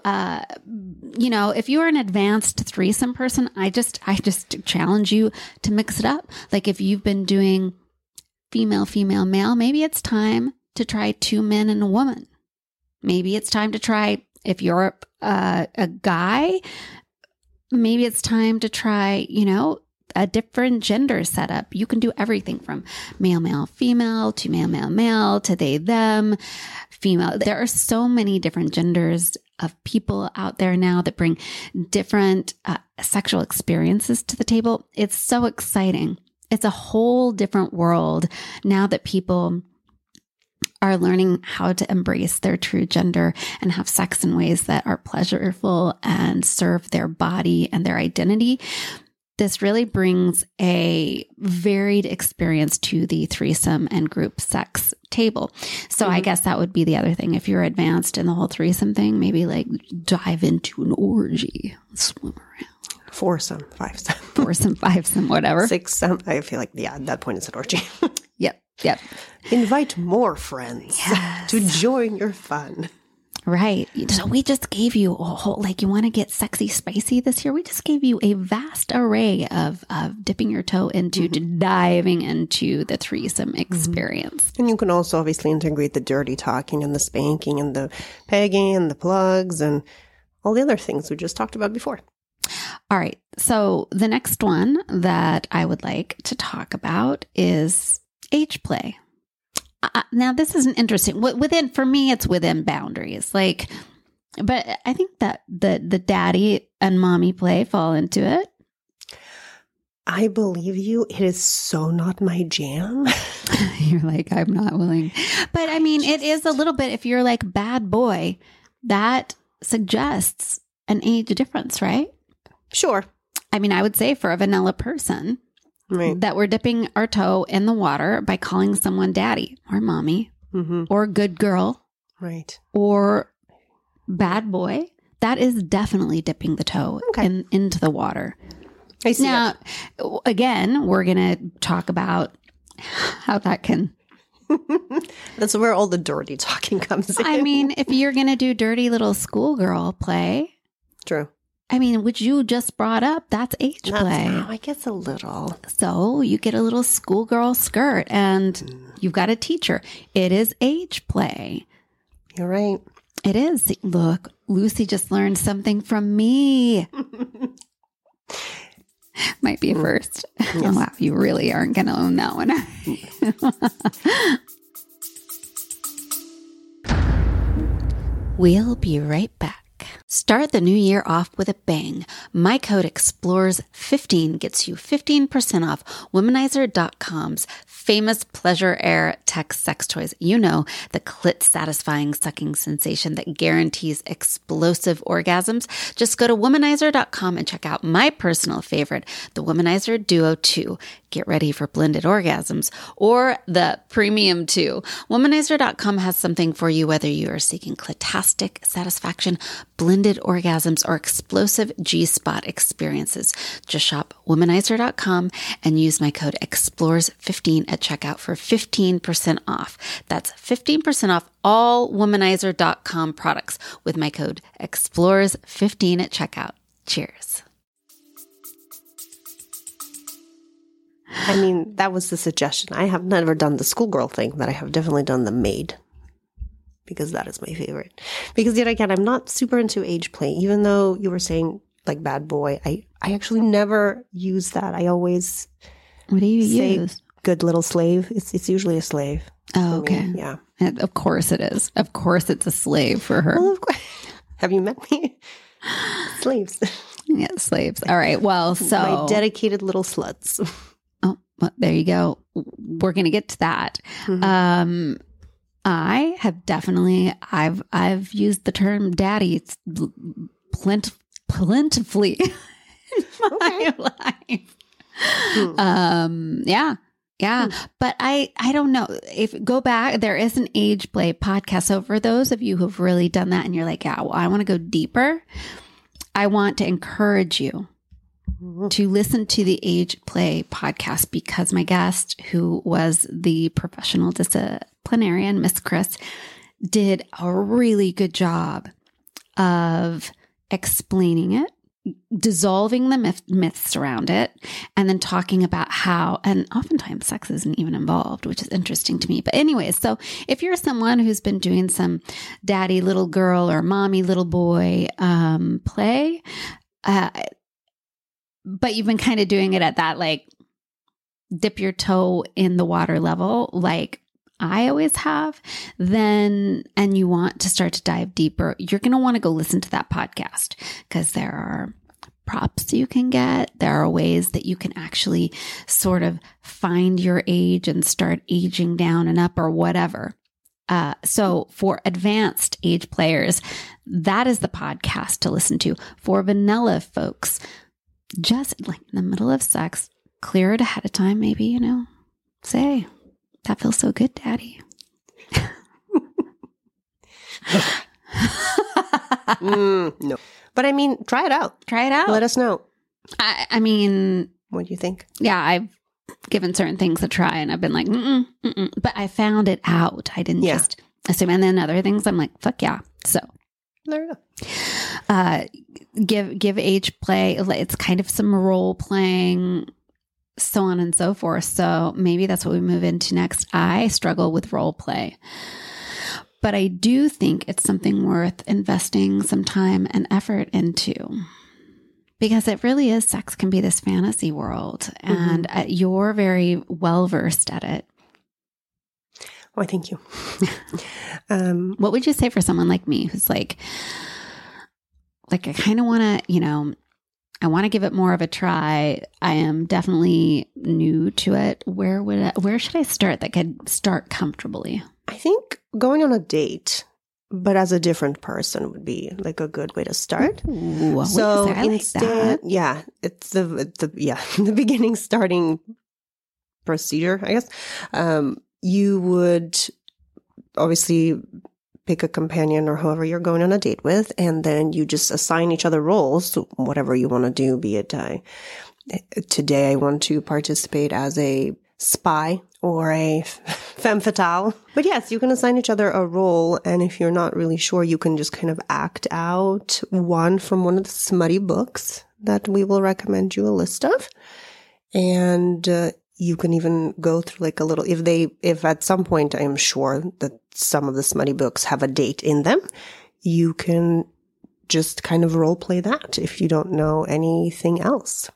Speaker 1: if you're an advanced threesome person, I just challenge you to mix it up. Like if you've been doing female, female, male, maybe it's time to try 2 men and a woman. Maybe it's time to try, if you're a guy, maybe it's time to try, a different gender setup. You can do everything from male, male, female to male, male, male to they, them, female. There are so many different genders of people out there now that bring different sexual experiences to the table. It's so exciting. It's a whole different world now that people are learning how to embrace their true gender and have sex in ways that are pleasurable and serve their body and their identity. This really brings a varied experience to the threesome and group sex table. So I guess that would be the other thing. If you're advanced in the whole threesome thing, maybe like dive into an orgy, swim around.
Speaker 3: Foursome, fivesome.
Speaker 1: Foursome, fivesome, whatever.
Speaker 3: Sixsome. I feel like, at that point it's an orgy.
Speaker 1: Yep.
Speaker 3: Invite more friends to join your fun.
Speaker 1: Right. So we just gave you a whole, you want to get sexy, spicy this year? We just gave you a vast array of dipping your toe into, to diving into the threesome experience.
Speaker 3: And you can also obviously integrate the dirty talking and the spanking and the pegging and the plugs and all the other things we just talked about before.
Speaker 1: All right. So the next one that I would like to talk about is age play. Now, this is an interesting, for me, it's within boundaries. But I think that the daddy and mommy play fall into it.
Speaker 3: I believe you. It is so not my jam.
Speaker 1: You're like, I'm not willing. But I mean, it is a little bit, if you're like bad boy, that suggests an age difference, right?
Speaker 3: Sure.
Speaker 1: I mean, I would say for a vanilla person,
Speaker 3: right,
Speaker 1: that we're dipping our toe in the water by calling someone daddy or mommy or good girl,
Speaker 3: right,
Speaker 1: or bad boy, that is definitely dipping the toe into the water.
Speaker 3: I see.
Speaker 1: Now, again, we're going to talk about how that can...
Speaker 3: That's where all the dirty talking comes in.
Speaker 1: I mean, if you're going to do dirty little schoolgirl play...
Speaker 3: True.
Speaker 1: I mean, which you just brought up, that's age play.
Speaker 3: I guess a little.
Speaker 1: So you get a little schoolgirl skirt and you've got a teacher. It is age play.
Speaker 3: You're right.
Speaker 1: It is. Look, Lucy just learned something from me. Might be a first. Yes. Oh, wow, you really aren't going to own that one. We'll be right back. Start the new year off with a bang. My code EXPLORES15 gets you 15% off Womanizer.com's famous Pleasure Air Tech sex toys. You know, the clit-satisfying sucking sensation that guarantees explosive orgasms. Just go to Womanizer.com and check out my personal favorite, the Womanizer Duo 2. Get ready for blended orgasms, or the Premium 2. Womanizer.com has something for you, whether you are seeking clitastic satisfaction, blended orgasms, or explosive G-spot experiences. Just shop Womanizer.com and use my code EXPLORES15 at checkout for 15% off. That's 15% off all Womanizer.com products with my code EXPLORES15 at checkout. Cheers.
Speaker 3: I mean, that was the suggestion. I have never done the schoolgirl thing, but I have definitely done the maid, because that is my favorite. Because yet again, I'm not super into age play, even though you were saying like bad boy. I actually never use that. I always
Speaker 1: what do you use?
Speaker 3: Good little slave. It's usually a slave.
Speaker 1: Oh, okay.
Speaker 3: Me. Yeah.
Speaker 1: And of course it is. Of course it's a slave for her.
Speaker 3: Well, of course. Have you met me? Slaves.
Speaker 1: Yeah, slaves. All right. Well, so
Speaker 3: my dedicated little sluts.
Speaker 1: Oh, well, there you go. We're going to get to that. I have definitely, I've used the term daddy plentifully in my life. Yeah. But I don't know, if go back, there is an age play podcast. So for those of you who've really done that and you're like, yeah, well, I want to go deeper. I want to encourage you to listen to the Age Play podcast, because my guest, who was the professional disciplinarian, Miss Chris, did a really good job of explaining it, dissolving the myths around it, and then talking about how, and oftentimes sex isn't even involved, which is interesting to me. But anyways, so if you're someone who's been doing some daddy little girl or mommy little boy play, but you've been kind of doing it at that like dip your toe in the water level, like I always have, then, and you want to start to dive deeper, you're going to want to go listen to that podcast, because there are props you can get. There are ways that you can actually sort of find your age and start aging down and up or whatever. So for advanced age players, that is the podcast to listen to. For vanilla folks, just like in the middle of sex, clear it ahead of time, maybe, say, that feels so good, Daddy.
Speaker 3: No. But I mean, try it out.
Speaker 1: Try it out.
Speaker 3: Let us know.
Speaker 1: I mean,
Speaker 3: what do you think?
Speaker 1: Yeah, I've given certain things a try and I've been like, but I found it out. I didn't just assume. And then other things, I'm like, fuck yeah. So
Speaker 3: there you go.
Speaker 1: Give Age Play. It's kind of some role playing, so on and so forth. So maybe that's what we move into next. I struggle with role play, but I do think it's something worth investing some time and effort into, because it really is, sex can be this fantasy world, and you're very well versed at it.
Speaker 3: Why, thank you.
Speaker 1: What would you say for someone like me who's like I kind of want to, I want to give it more of a try. I am definitely new to it. Where should I start that could start comfortably?
Speaker 3: I think going on a date, but as a different person, would be like a good way to start.
Speaker 1: Ooh,
Speaker 3: so
Speaker 1: I like
Speaker 3: instead,
Speaker 1: that.
Speaker 3: it's the beginning starting procedure, I guess. You would obviously pick a companion or whoever you're going on a date with, and then you just assign each other roles, so whatever you want to do, be it today I want to participate as a spy or a femme fatale. But yes, you can assign each other a role, and if you're not really sure, you can just kind of act out one from one of the smutty books that we will recommend you a list of. And you can even go through like a little, if at some point I am sure that some of the smutty books have a date in them, you can just kind of role play that if you don't know anything else.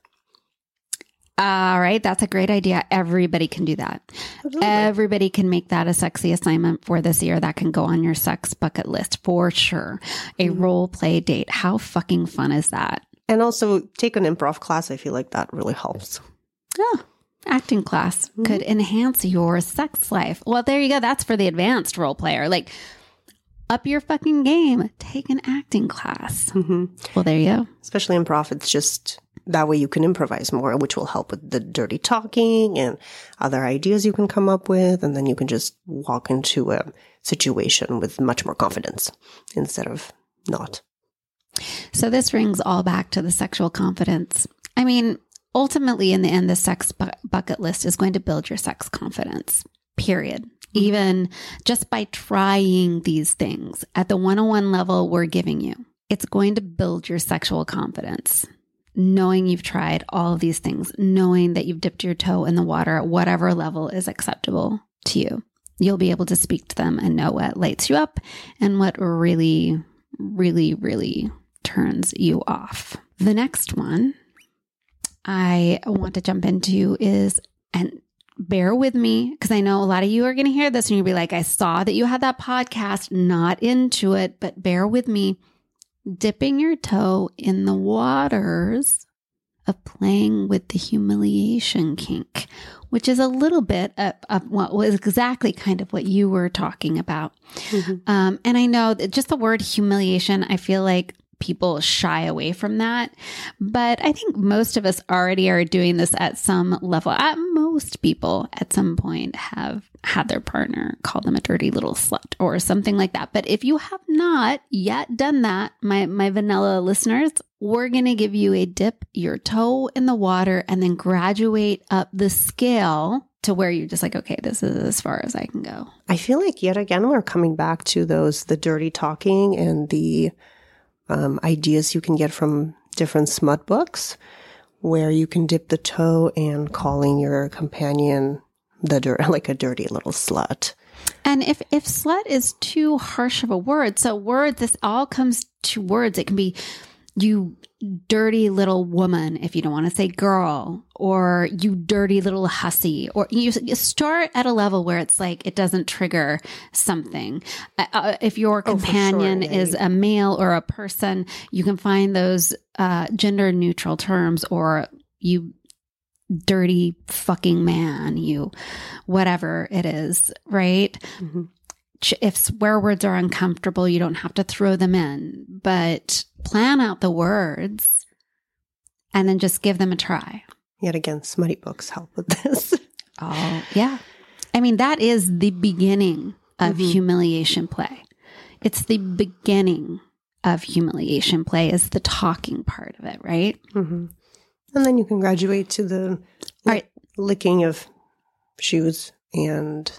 Speaker 1: All right. That's a great idea. Everybody can do that. Absolutely. Everybody can make that a sexy assignment for this year. That can go on your sex bucket list for sure. A role play date. How fucking fun is that? And
Speaker 3: also take an improv class. I feel like that really helps.
Speaker 1: Oh, acting class could enhance your sex life. Well, there you go. That's for the advanced role player. Like, up your fucking game. Take an acting class. Well, there you go.
Speaker 3: Especially improv. It's just that way you can improvise more, which will help with the dirty talking and other ideas you can come up with. And then you can just walk into a situation with much more confidence instead of not.
Speaker 1: So this rings all back to the sexual confidence. I mean, ultimately, in the end, the sex bucket list is going to build your sex confidence, period. Even just by trying these things at the 101 level we're giving you, it's going to build your sexual confidence. Knowing you've tried all of these things, knowing that you've dipped your toe in the water at whatever level is acceptable to you, you'll be able to speak to them and know what lights you up and what really, really, really turns you off. The next one I want to jump into is, and bear with me, because I know a lot of you are going to hear this and you'll be like, I saw that you had that podcast, not into it, but bear with me. Dipping your toe in the waters of playing with the humiliation kink, which is a little bit of what was exactly kind of what you were talking about. And I know that just the word humiliation, I feel like people shy away from that. But I think most of us already are doing this at some level. Most people at some point have had their partner call them a dirty little slut or something like that. But if you have not yet done that, my vanilla listeners, we're going to give you a dip your toe in the water and then graduate up the scale to where you're just like, okay, this is as far as I can go.
Speaker 3: I feel like yet again, we're coming back to the dirty talking and the ideas you can get from different smut books where you can dip the toe and calling your companion like a dirty little slut.
Speaker 1: And if slut is too harsh of a word, so words, this all comes to words. It can be you dirty little woman, if you don't want to say girl, or you dirty little hussy, or you start at a level where it's like it doesn't trigger something. If your companion is a male or a person, you can find those gender neutral terms, or you dirty fucking man, you whatever it is, right? Mm-hmm. If swear words are uncomfortable, you don't have to throw them in, but plan out the words and then just give them a try.
Speaker 3: Yet again, smutty books help with this.
Speaker 1: Oh, yeah. I mean, that is the beginning of humiliation play. It's the beginning of humiliation play is the talking part of it, right?
Speaker 3: Mm-hmm. And then you can graduate to the licking of shoes and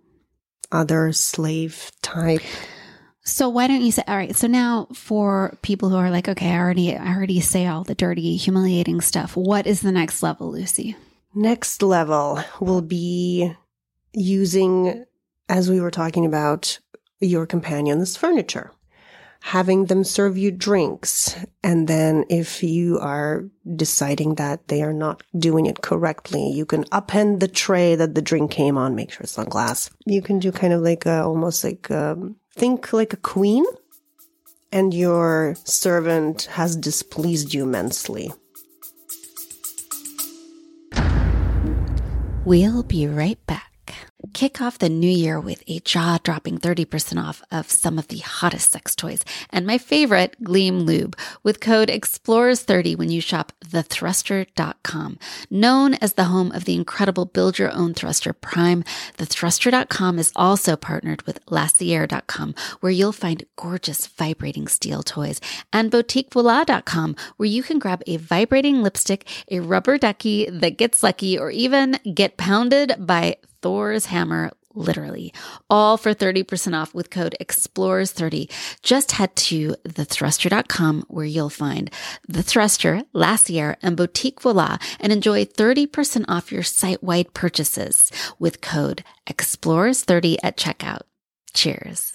Speaker 3: other slave type.
Speaker 1: So why don't you say, all right, so now for people who are like, okay, I already say all the dirty, humiliating stuff. What is the next level, Lucy?
Speaker 3: Next level will be using, as we were talking about, your companion's furniture. Having them serve you drinks. And then if you are deciding that they are not doing it correctly, you can upend the tray that the drink came on, make sure it's on glass. You can do kind of like think like a queen, and your servant has displeased you immensely.
Speaker 2: We'll be right back. Kick off the new year with a jaw-dropping 30% off of some of the hottest sex toys and my favorite, Gleam Lube, with code EXPLORERS30 when you shop thethruster.com. Known as the home of the incredible Build Your Own Thruster Prime, thethruster.com is also partnered with Laciere.com, where you'll find gorgeous vibrating steel toys, and BoutiqueVoila.com, where you can grab a vibrating lipstick, a rubber ducky that gets lucky, or even get pounded by Thor's hammer, literally, all for 30% off with code EXPLORERS30. Just head to thethruster.com where you'll find The Thruster, Laciere, and Boutique Voila and enjoy 30% off your site-wide purchases with code EXPLORERS30 at checkout. Cheers.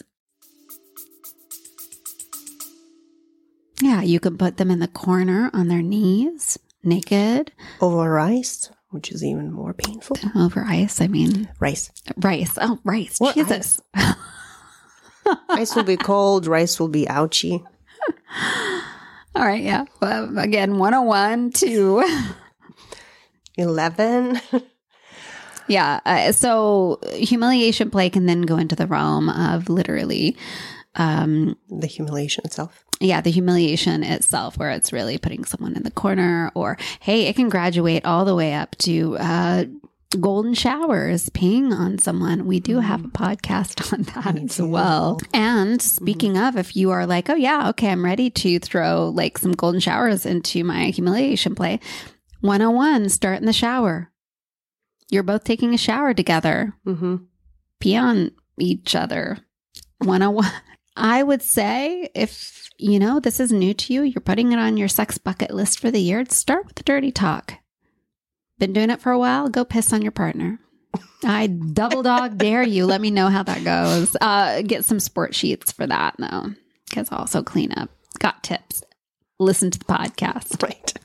Speaker 1: Yeah, you can put them in the corner on their knees, naked.
Speaker 3: Over ice, which is even more painful.
Speaker 1: Over ice, I mean.
Speaker 3: Rice.
Speaker 1: Oh, rice.
Speaker 3: What
Speaker 1: Jesus.
Speaker 3: Ice will be cold. Rice will be ouchy.
Speaker 1: All right, yeah. Well, again, 101 to
Speaker 3: 11.
Speaker 1: Yeah. So humiliation play can then go into the realm of literally
Speaker 3: the humiliation itself.
Speaker 1: Yeah, the humiliation itself, where it's really putting someone in the corner, or hey, it can graduate all the way up to golden showers, peeing on someone. We do have a podcast on that as well. And speaking of, if you are like, oh yeah, okay, I'm ready to throw like some golden showers into my humiliation play. 101, start in the shower. You're both taking a shower together. Pee on each other. 101. I would say if, this is new to you, you're putting it on your sex bucket list for the year, start with the dirty talk. Been doing it for a while, go piss on your partner. I double dog dare you. Let me know how that goes. Get some sport sheets for that, though, because also clean up. Got tips. Listen to the podcast.
Speaker 3: Right.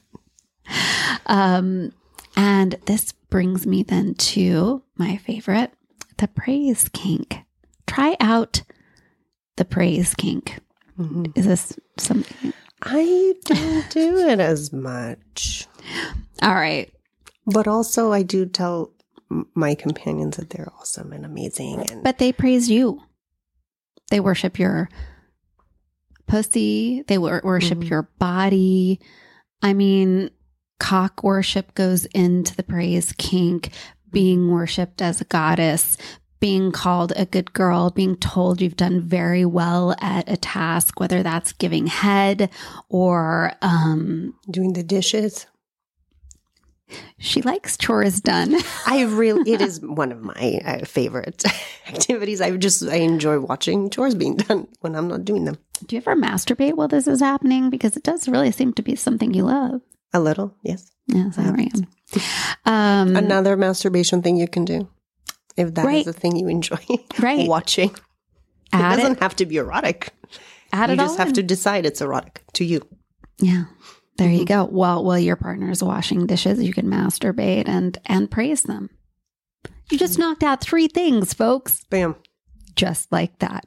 Speaker 1: And this brings me then to my favorite, the praise kink. Try out the praise kink. Is this something?
Speaker 3: I don't do it as much.
Speaker 1: All right.
Speaker 3: But also I do tell my companions that they're awesome and amazing.
Speaker 1: But they praise you. They worship your pussy. They worship your body. I mean, cock worship goes into the praise kink, being worshipped as a goddess, being called a good girl, being told you've done very well at a task, whether that's giving head or
Speaker 3: doing the dishes.
Speaker 1: She likes chores done.
Speaker 3: It is one of my favorite activities. I enjoy watching chores being done when I'm not doing them.
Speaker 1: Do you ever masturbate while this is happening? Because it does really seem to be something you love.
Speaker 3: A little, yes.
Speaker 1: Yes, I am.
Speaker 3: Another masturbation thing you can do, if that is a thing you enjoy watching. It doesn't have to be erotic. You just have to decide it's erotic to you.
Speaker 1: Yeah. There you go. Well, while your partner's washing dishes, you can masturbate and praise them. You just knocked out 3 things, folks.
Speaker 3: Bam.
Speaker 1: Just like that.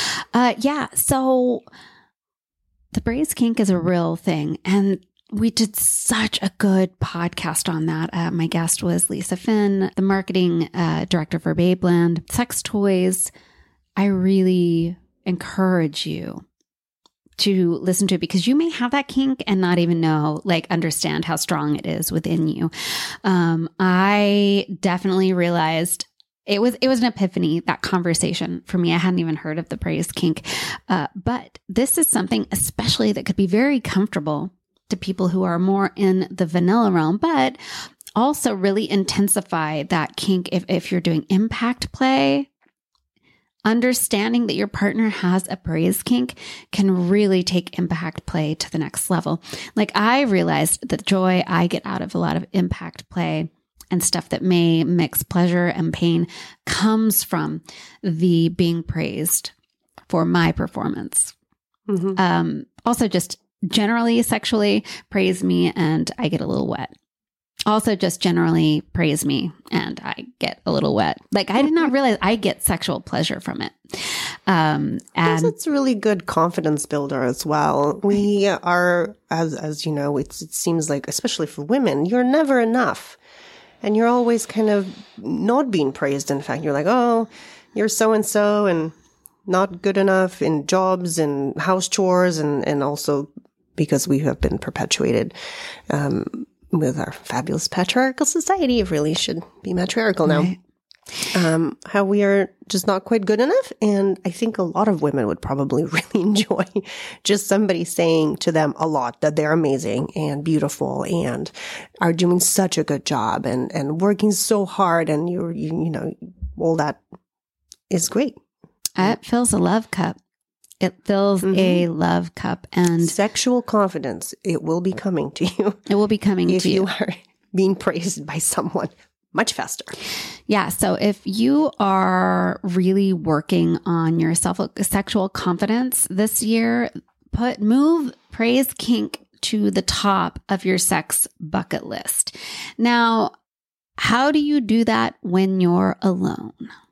Speaker 1: So the praise kink is a real thing. And we did such a good podcast on that. My guest was Lisa Finn, the marketing director for Babeland. Sex toys, I really encourage you to listen to it because you may have that kink and not even understand how strong it is within you. I definitely realized it was an epiphany, that conversation for me. I hadn't even heard of the praise kink. But this is something especially that could be very comfortable to people who are more in the vanilla realm, but also really intensify that kink if you're doing impact play. Understanding that your partner has a praise kink can really take impact play to the next level. Like, I realized the joy I get out of a lot of impact play and stuff that may mix pleasure and pain comes from the being praised for my performance. Also, just generally sexually praise me and I get a little wet. Also, just generally praise me and I get a little wet. Like, I did not realize I get sexual pleasure from it. And
Speaker 3: it's really good confidence builder as well. We are, as you know, it seems like, especially for women, you're never enough. And you're always kind of not being praised. In fact, you're like, oh, you're so-and-so and not good enough in jobs and house chores. And also because we have been perpetuated, with our fabulous patriarchal society. It really should be matriarchal now. Right. How we are just not quite good enough. And I think a lot of women would probably really enjoy just somebody saying to them a lot that they're amazing and beautiful and are doing such a good job and working so hard. And you know, all that is great.
Speaker 1: It fills a love cup. It fills a love cup, and
Speaker 3: sexual confidence, it will be coming to you.
Speaker 1: It will be coming to you.
Speaker 3: If you are being praised by someone much faster.
Speaker 1: Yeah. So if you are really working on your sexual confidence this year, move praise kink to the top of your sex bucket list. Now, how do you do that when you're alone?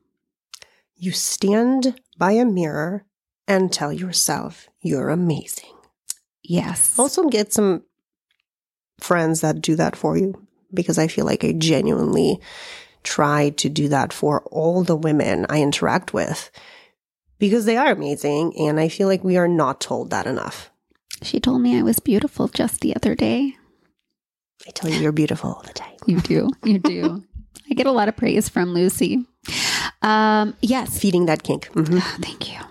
Speaker 3: You stand by a mirror and tell yourself you're amazing.
Speaker 1: Yes.
Speaker 3: Also get some friends that do that for you, because I feel like I genuinely try to do that for all the women I interact with, because they are amazing. And I feel like we are not told that enough.
Speaker 1: She told me I was beautiful just the other day.
Speaker 3: I tell you, you're beautiful all the time.
Speaker 1: You do. You do. I get a lot of praise from Lucy. Yes.
Speaker 3: Feeding that kink. Mm-hmm.
Speaker 1: Oh, thank you.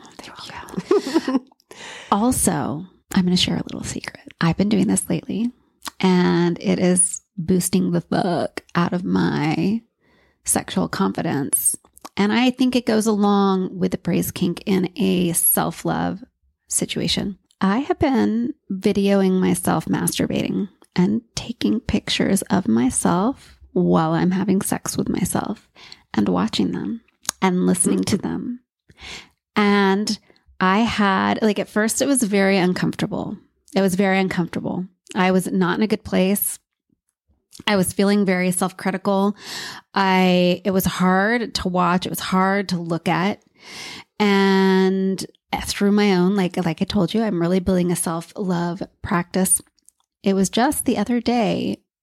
Speaker 1: Also, I'm going to share a little secret. I've been doing this lately, and it is boosting the fuck out of my sexual confidence. And I think it goes along with the praise kink in a self-love situation. I have been videoing myself masturbating and taking pictures of myself while I'm having sex with myself and watching them and listening to them. And I had, at first it was very uncomfortable. It was very uncomfortable. I was not in a good place. I was feeling very self-critical. It was hard to watch. It was hard to look at. And through my own, like I told you, I'm really building a self-love practice. It was just the other day,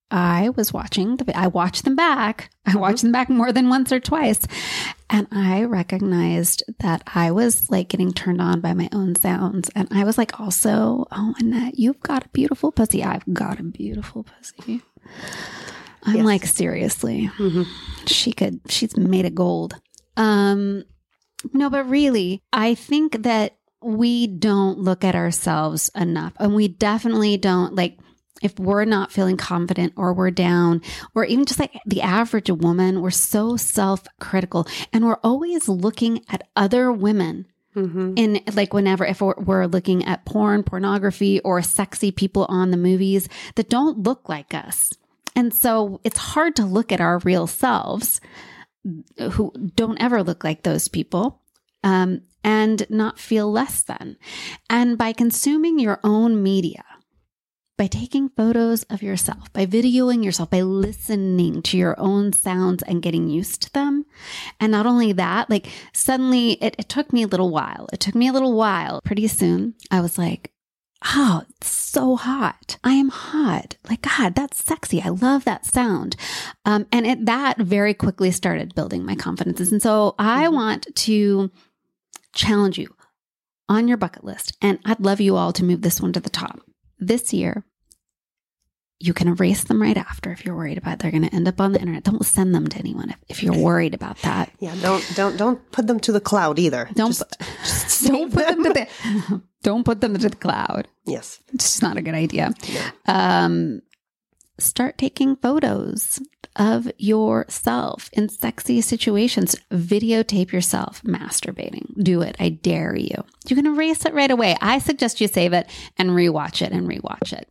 Speaker 1: I was watching I watched them back. I watched them back more than once or twice. And I recognized that I was like getting turned on by my own sounds. And I was like, also, oh, Annette, you've got a beautiful pussy. I've got a beautiful pussy. I'm like, seriously, she's made of gold. No, but really, I think that we don't look at ourselves enough, and we definitely don't, like, if we're not feeling confident or we're down, or even just like the average woman, we're so self-critical, and we're always looking at other women in, like, whenever, if we're looking at pornography or sexy people on the movies that don't look like us. And so it's hard to look at our real selves who don't ever look like those people, and not feel less than. And by consuming your own media, by taking photos of yourself, by videoing yourself, by listening to your own sounds and getting used to them. And not only that, like, suddenly it took me a little while. Pretty soon I was like, oh, it's so hot. I am hot. Like, God, that's sexy. I love that sound. And that very quickly started building my confidences. And so I want to challenge you on your bucket list. And I'd love you all to move this one to the top. This year, you can erase them right after if you're worried about it. They're going to end up on the internet. Don't send them to anyone if you're worried about that.
Speaker 3: Yeah, don't put them to the cloud either.
Speaker 1: Don't put them to the cloud.
Speaker 3: Yes,
Speaker 1: it's just not a good idea.
Speaker 3: No.
Speaker 1: Start taking photos of yourself in sexy situations. Videotape yourself masturbating. Do it. I dare you. You can erase it right away. I suggest you save it and rewatch it.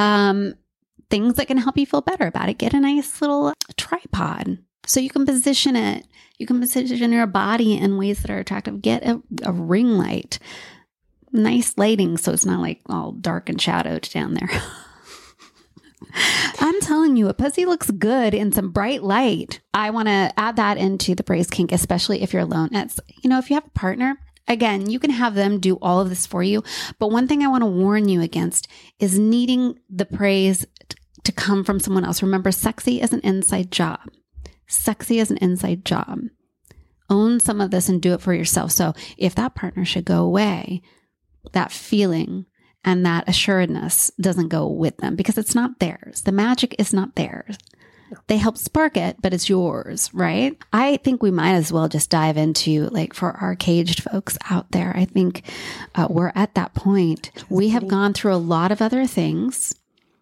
Speaker 1: Things that can help you feel better about it. Get a nice little tripod so you can position it. You can position your body in ways that are attractive. Get a ring light. Nice lighting so it's not like all dark and shadowed down there. I'm telling you, a pussy looks good in some bright light. I want to add that into the praise kink, especially if you're alone. It's, if you have a partner, again, you can have them do all of this for you. But one thing I want to warn you against is needing the praise to come from someone else. Remember, sexy is an inside job. Own some of this and do it for yourself. So if that partner should go away, that feeling and that assuredness doesn't go with them because it's not theirs. The magic is not theirs. They help spark it, but it's yours, right? I think we might as well just dive into, like, for our caged folks out there, I think we're at that point. We have gone through a lot of other things,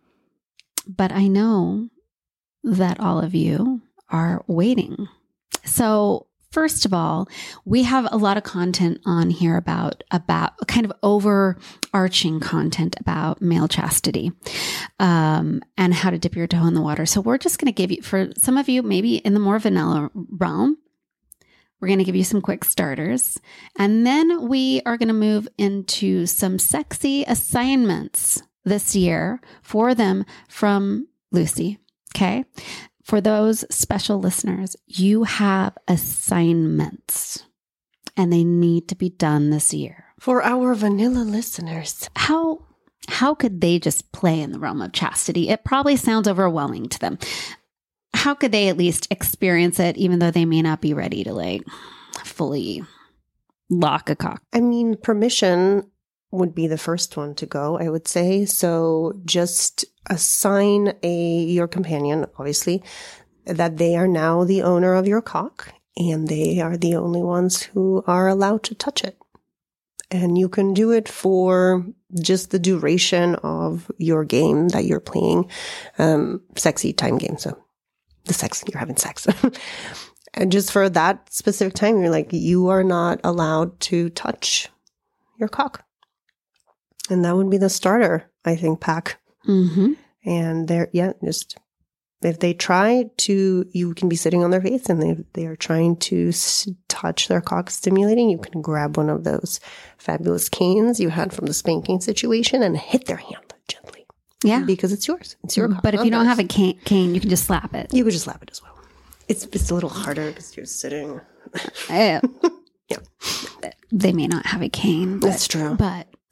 Speaker 1: but I know that all of you are waiting. So first of all, we have a lot of content on here about kind of overarching content about male chastity, and how to dip your toe in the water. So we're just going to give you, for some of you, maybe in the more vanilla realm, we're going to give you some quick starters. And then we are going to move into some sexy assignments this year for them from Lucy. Okay. For those special listeners, you have assignments and they need to be done this year.
Speaker 3: For our vanilla listeners,
Speaker 1: how could they just play in the realm of chastity? It probably sounds overwhelming to them. How could they at least experience it, even though they may not be ready to, like, fully lock a cock?
Speaker 3: I mean, permission would be the first one to go, I would say. So just assign your companion, obviously, that they are now the owner of your cock and they are the only ones who are allowed to touch it. And you can do it for just the duration of your game that you're playing, sexy time game. So you're having sex. And just for that specific time, you're like, you are not allowed to touch your cock. And that would be the starter, I think, pack.
Speaker 1: Mm-hmm.
Speaker 3: And just if they try to, you can be sitting on their face and they are trying to touch their cock stimulating, you can grab one of those fabulous canes you had from the spanking situation and hit their hand gently.
Speaker 1: Yeah.
Speaker 3: Because it's yours. It's your cock.
Speaker 1: But if you don't have a cane, you can just slap it.
Speaker 3: You could just slap it as well. It's a little harder because you're sitting.
Speaker 1: Yeah.
Speaker 3: Yeah.
Speaker 1: They may not have a cane.
Speaker 3: That's true.
Speaker 1: But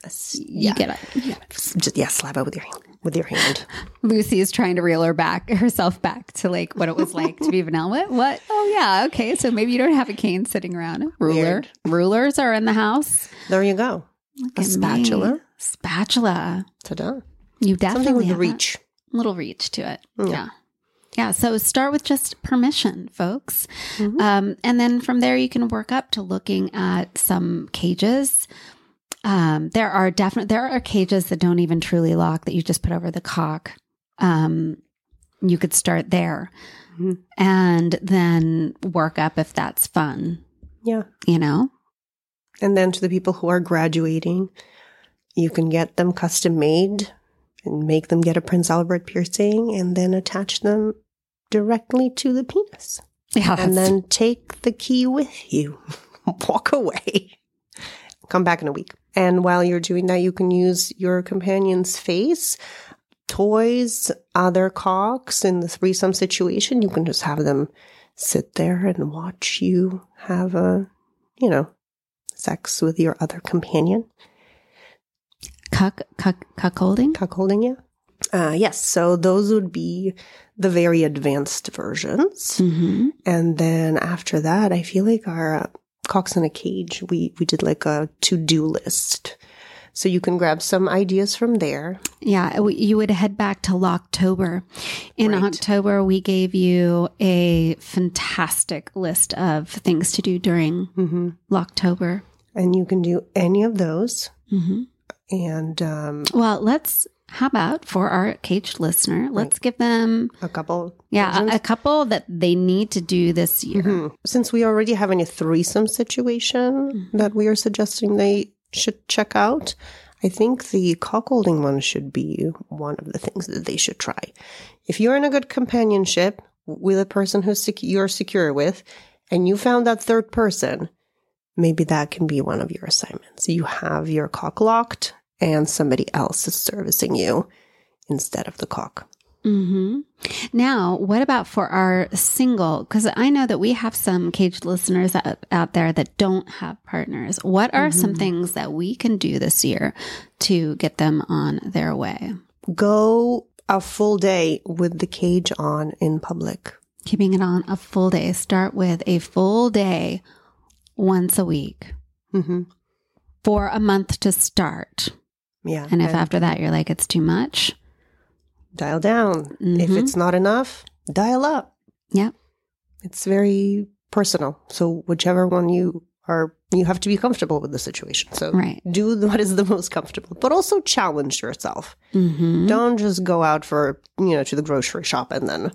Speaker 1: You get it. Yeah.
Speaker 3: Just slap it with your hand.
Speaker 1: Lucy is trying to reel herself back to like what it was like to be Vanilla. What? Oh yeah. Okay. So maybe you don't have a cane sitting around. A ruler.
Speaker 3: Weird.
Speaker 1: Rulers are in the house.
Speaker 3: There you go.
Speaker 1: Look
Speaker 3: A
Speaker 1: at
Speaker 3: spatula.
Speaker 1: me. Spatula.
Speaker 3: Ta-da.
Speaker 1: You definitely
Speaker 3: Something with
Speaker 1: have
Speaker 3: reach.
Speaker 1: a little reach to it.
Speaker 3: Yeah.
Speaker 1: Yeah. So start with just permission, folks.
Speaker 3: Mm-hmm.
Speaker 1: And then from there, you can work up to looking at some cages. There are cages that don't even truly lock that you just put over the cock. You could start there and then work up if that's fun.
Speaker 3: Yeah.
Speaker 1: You know?
Speaker 3: And then to the people who are graduating, you can get them custom made and make them get a Prince Albert piercing and then attach them directly to the penis.
Speaker 1: Yeah.
Speaker 3: And then take the key with you. Walk away. Come back in a week. And while you're doing that, you can use your companion's face, toys, other cocks in the threesome situation. You can just have them sit there and watch you have sex with your other companion.
Speaker 1: Cuckolding?
Speaker 3: Cuckolding, yeah. Yes. So those would be the very advanced versions.
Speaker 1: Mm-hmm.
Speaker 3: And then after that, I feel like our Cocks in a Cage, we did like a to-do list. So you can grab some ideas from there.
Speaker 1: Yeah, you would head back to Locktober. In October, we gave you a fantastic list of things to do during Locktober.
Speaker 3: And you can do any of those.
Speaker 1: Mm-hmm.
Speaker 3: And
Speaker 1: well, how about for our caged listener, let's give them
Speaker 3: a couple.
Speaker 1: A couple that they need to do this year.
Speaker 3: Mm-hmm. Since we already have a threesome situation that we are suggesting they should check out, I think the cuckolding one should be one of the things that they should try. If you're in a good companionship with a person who you're secure with, and you found that third person, maybe that can be one of your assignments. You have your cock locked and somebody else is servicing you instead of the cock.
Speaker 1: Mm-hmm. Now, what about for our single? Because I know that we have some caged listeners out there that don't have partners. What are some things that we can do this year to get them on their way?
Speaker 3: Go a full day with the cage on in public.
Speaker 1: Keeping it on a full day. Start with a full day once a week for a month to start.
Speaker 3: Yeah.
Speaker 1: And if after that you're like, it's too much,
Speaker 3: dial down. If it's not enough, dial up.
Speaker 1: Yeah.
Speaker 3: It's very personal. So whichever one you have to be comfortable with the situation. So do what is the most comfortable, but also challenge yourself. Mm-hmm. Don't just go out to the grocery shop and then.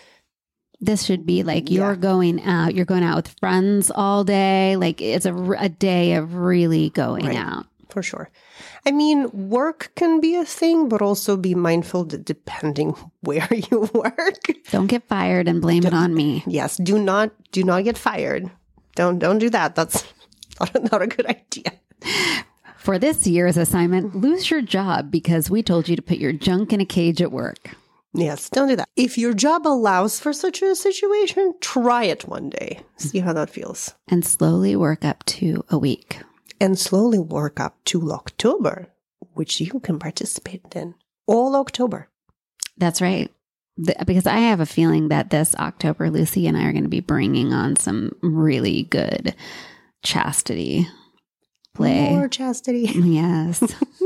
Speaker 1: This should be like you're going out with friends all day. Like it's a day of really going out.
Speaker 3: For sure. I mean, work can be a thing, but also be mindful that depending where you work.
Speaker 1: Don't get fired and blame it on me.
Speaker 3: Yes. Do not get fired. Don't do that. That's not a good idea.
Speaker 1: For this year's assignment, lose your job because we told you to put your junk in a cage at work.
Speaker 3: Yes, don't do that. If your job allows for such a situation, try it one day. See how that feels.
Speaker 1: And slowly work up to a week.
Speaker 3: And slowly work up to October, which you can participate in all October.
Speaker 1: That's right. Because I have a feeling that this October, Lucy and I are going to be bringing on some really good chastity play.
Speaker 3: More chastity.
Speaker 1: Yes.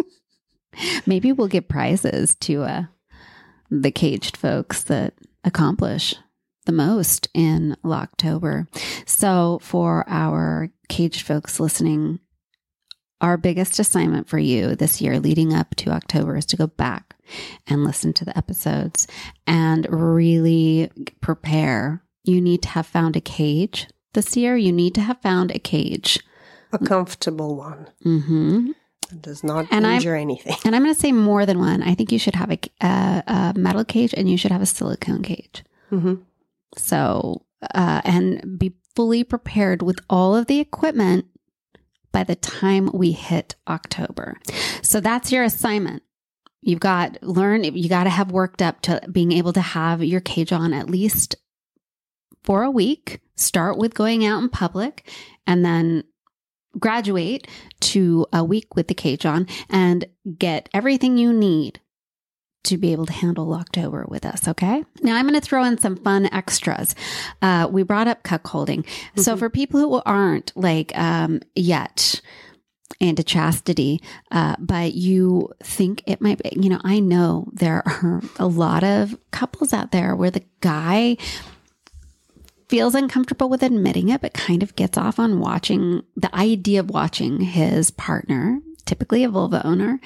Speaker 1: Maybe we'll give prizes to the caged folks that accomplish the most in Locktober. So for our caged folks listening, our biggest assignment for you this year leading up to October is to go back and listen to the episodes and really prepare. You need to have found a cage this year. You need to have found a cage.
Speaker 3: A comfortable one.
Speaker 1: Mm-hmm.
Speaker 3: It does not injure anything.
Speaker 1: And I'm going to say more than one. I think you should have a metal cage and you should have a silicone cage.
Speaker 3: Mm-hmm.
Speaker 1: So, and be fully prepared with all of the equipment by the time we hit October. So that's your assignment. You got to have worked up to being able to have your cage on at least for a week. Start with going out in public and then graduate to a week with the cage on and get everything you need to be able to handle Locktober with us, okay? Now, I'm going to throw in some fun extras. We brought up cuckolding. So for people who aren't yet into chastity, but you think it might be, I know there are a lot of couples out there where the guy feels uncomfortable with admitting it, but kind of gets off on watching the idea of watching his partner, typically a vulva owner,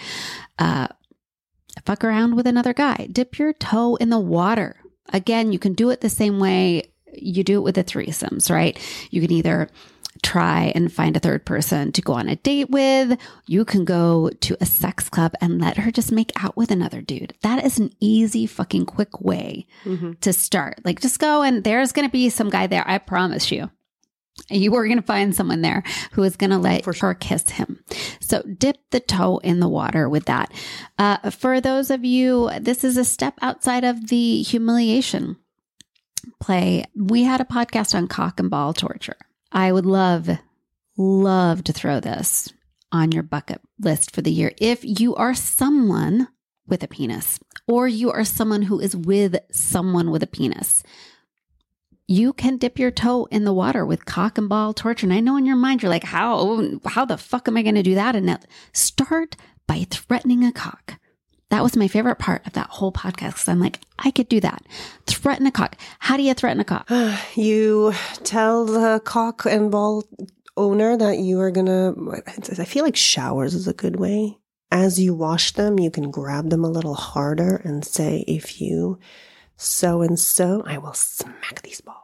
Speaker 1: fuck around with another guy. Dip your toe in the water. Again, you can do it the same way you do it with the threesomes, right? You can either try and find a third person to go on a date with. You can go to a sex club and let her just make out with another dude. That is an easy fucking quick way to start. Like, just go and there's going to be some guy there. I promise you. You are going to find someone there who is going to let her kiss him. So dip the toe in the water with that. For those of you, this is a step outside of the humiliation play. We had a podcast on cock and ball torture. I would love to throw this on your bucket list for the year. If you are someone with a penis, or you are someone who is with someone with a penis, you can dip your toe in the water with cock and ball torture. And I know in your mind, you're like, how the fuck am I going to do that? And start by threatening a cock. That was my favorite part of that whole podcast. Because I'm like, I could do that. Threaten a cock. How do you threaten a cock?
Speaker 3: You tell the cock and ball owner that you are going to, I feel like showers is a good way. As you wash them, you can grab them a little harder and say, if you so-and-so, I will smack these balls.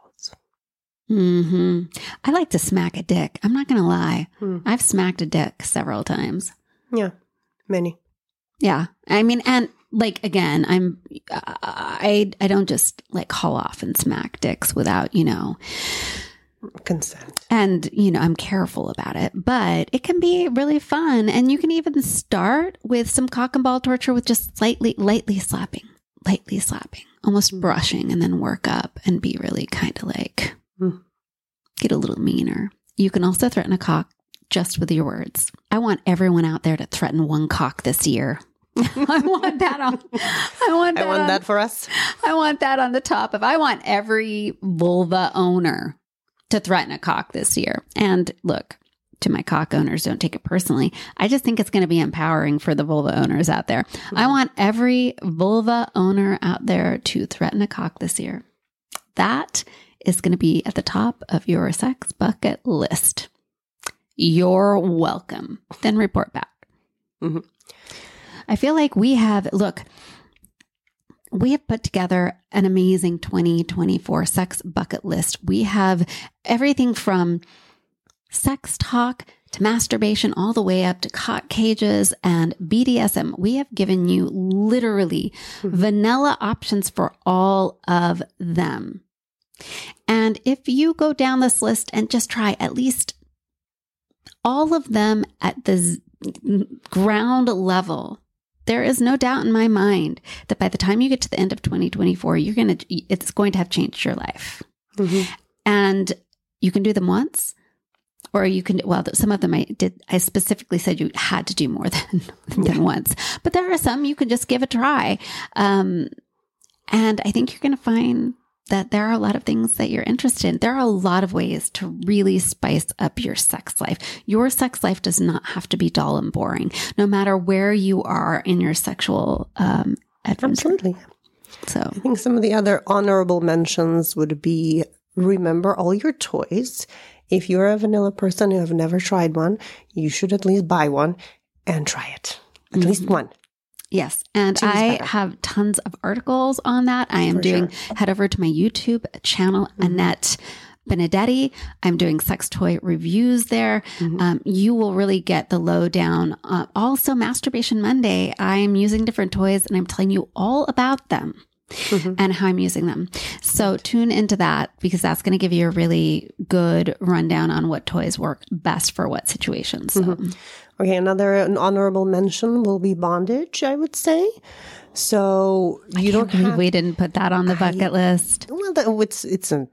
Speaker 1: I like to smack a dick. I'm not going to lie. I've smacked a dick several times.
Speaker 3: Yeah, many.
Speaker 1: Yeah. I mean, and like, again, I don't just like haul off and smack dicks without,
Speaker 3: consent.
Speaker 1: And, I'm careful about it, but it can be really fun. And you can even start with some cock and ball torture with just lightly slapping, almost brushing, and then work up and be really kind of like, get a little meaner. You can also threaten a cock just with your words. I want everyone out there to threaten one cock this year. I want that
Speaker 3: for us.
Speaker 1: I want that on the top of, I want every vulva owner to threaten a cock this year. And look, to my cock owners, don't take it personally. I just think it's going to be empowering for the vulva owners out there. I want every vulva owner out there to threaten a cock this year. That is going to be at the top of your sex bucket list. You're welcome. Then report back. I feel like we have put together an amazing 2024 sex bucket list. We have everything from sex talk to masturbation, all the way up to cock cages and BDSM. We have given you literally vanilla options for all of them. And if you go down this list and just try at least all of them at the ground level, there is no doubt in my mind that by the time you get to the end of 2024, it's going to have changed your life. And you can do them once, or you can, some of them I specifically said you had to do more than once, but there are some you can just give a try. And I think you're going to find that there are a lot of things that you're interested in. There are a lot of ways to really spice up your sex life. Your sex life does not have to be dull and boring, no matter where you are in your sexual adventure.
Speaker 3: Absolutely.
Speaker 1: So
Speaker 3: I think some of the other honorable mentions would be, remember all your toys. If you're a vanilla person who have never tried one, you should at least buy one and try it. At least one.
Speaker 1: Yes. And I have tons of articles on that. I am head over to my YouTube channel, Annette Benedetti. I'm doing sex toy reviews there. You will really get the lowdown. Also, Masturbation Monday, I'm using different toys and I'm telling you all about them and how I'm using them. So tune into that, because that's going to give you a really good rundown on what toys work best for what situations. So.
Speaker 3: Okay, an honorable mention will be bondage, I would say. So
Speaker 1: we didn't put that on the bucket list.
Speaker 3: Well, it's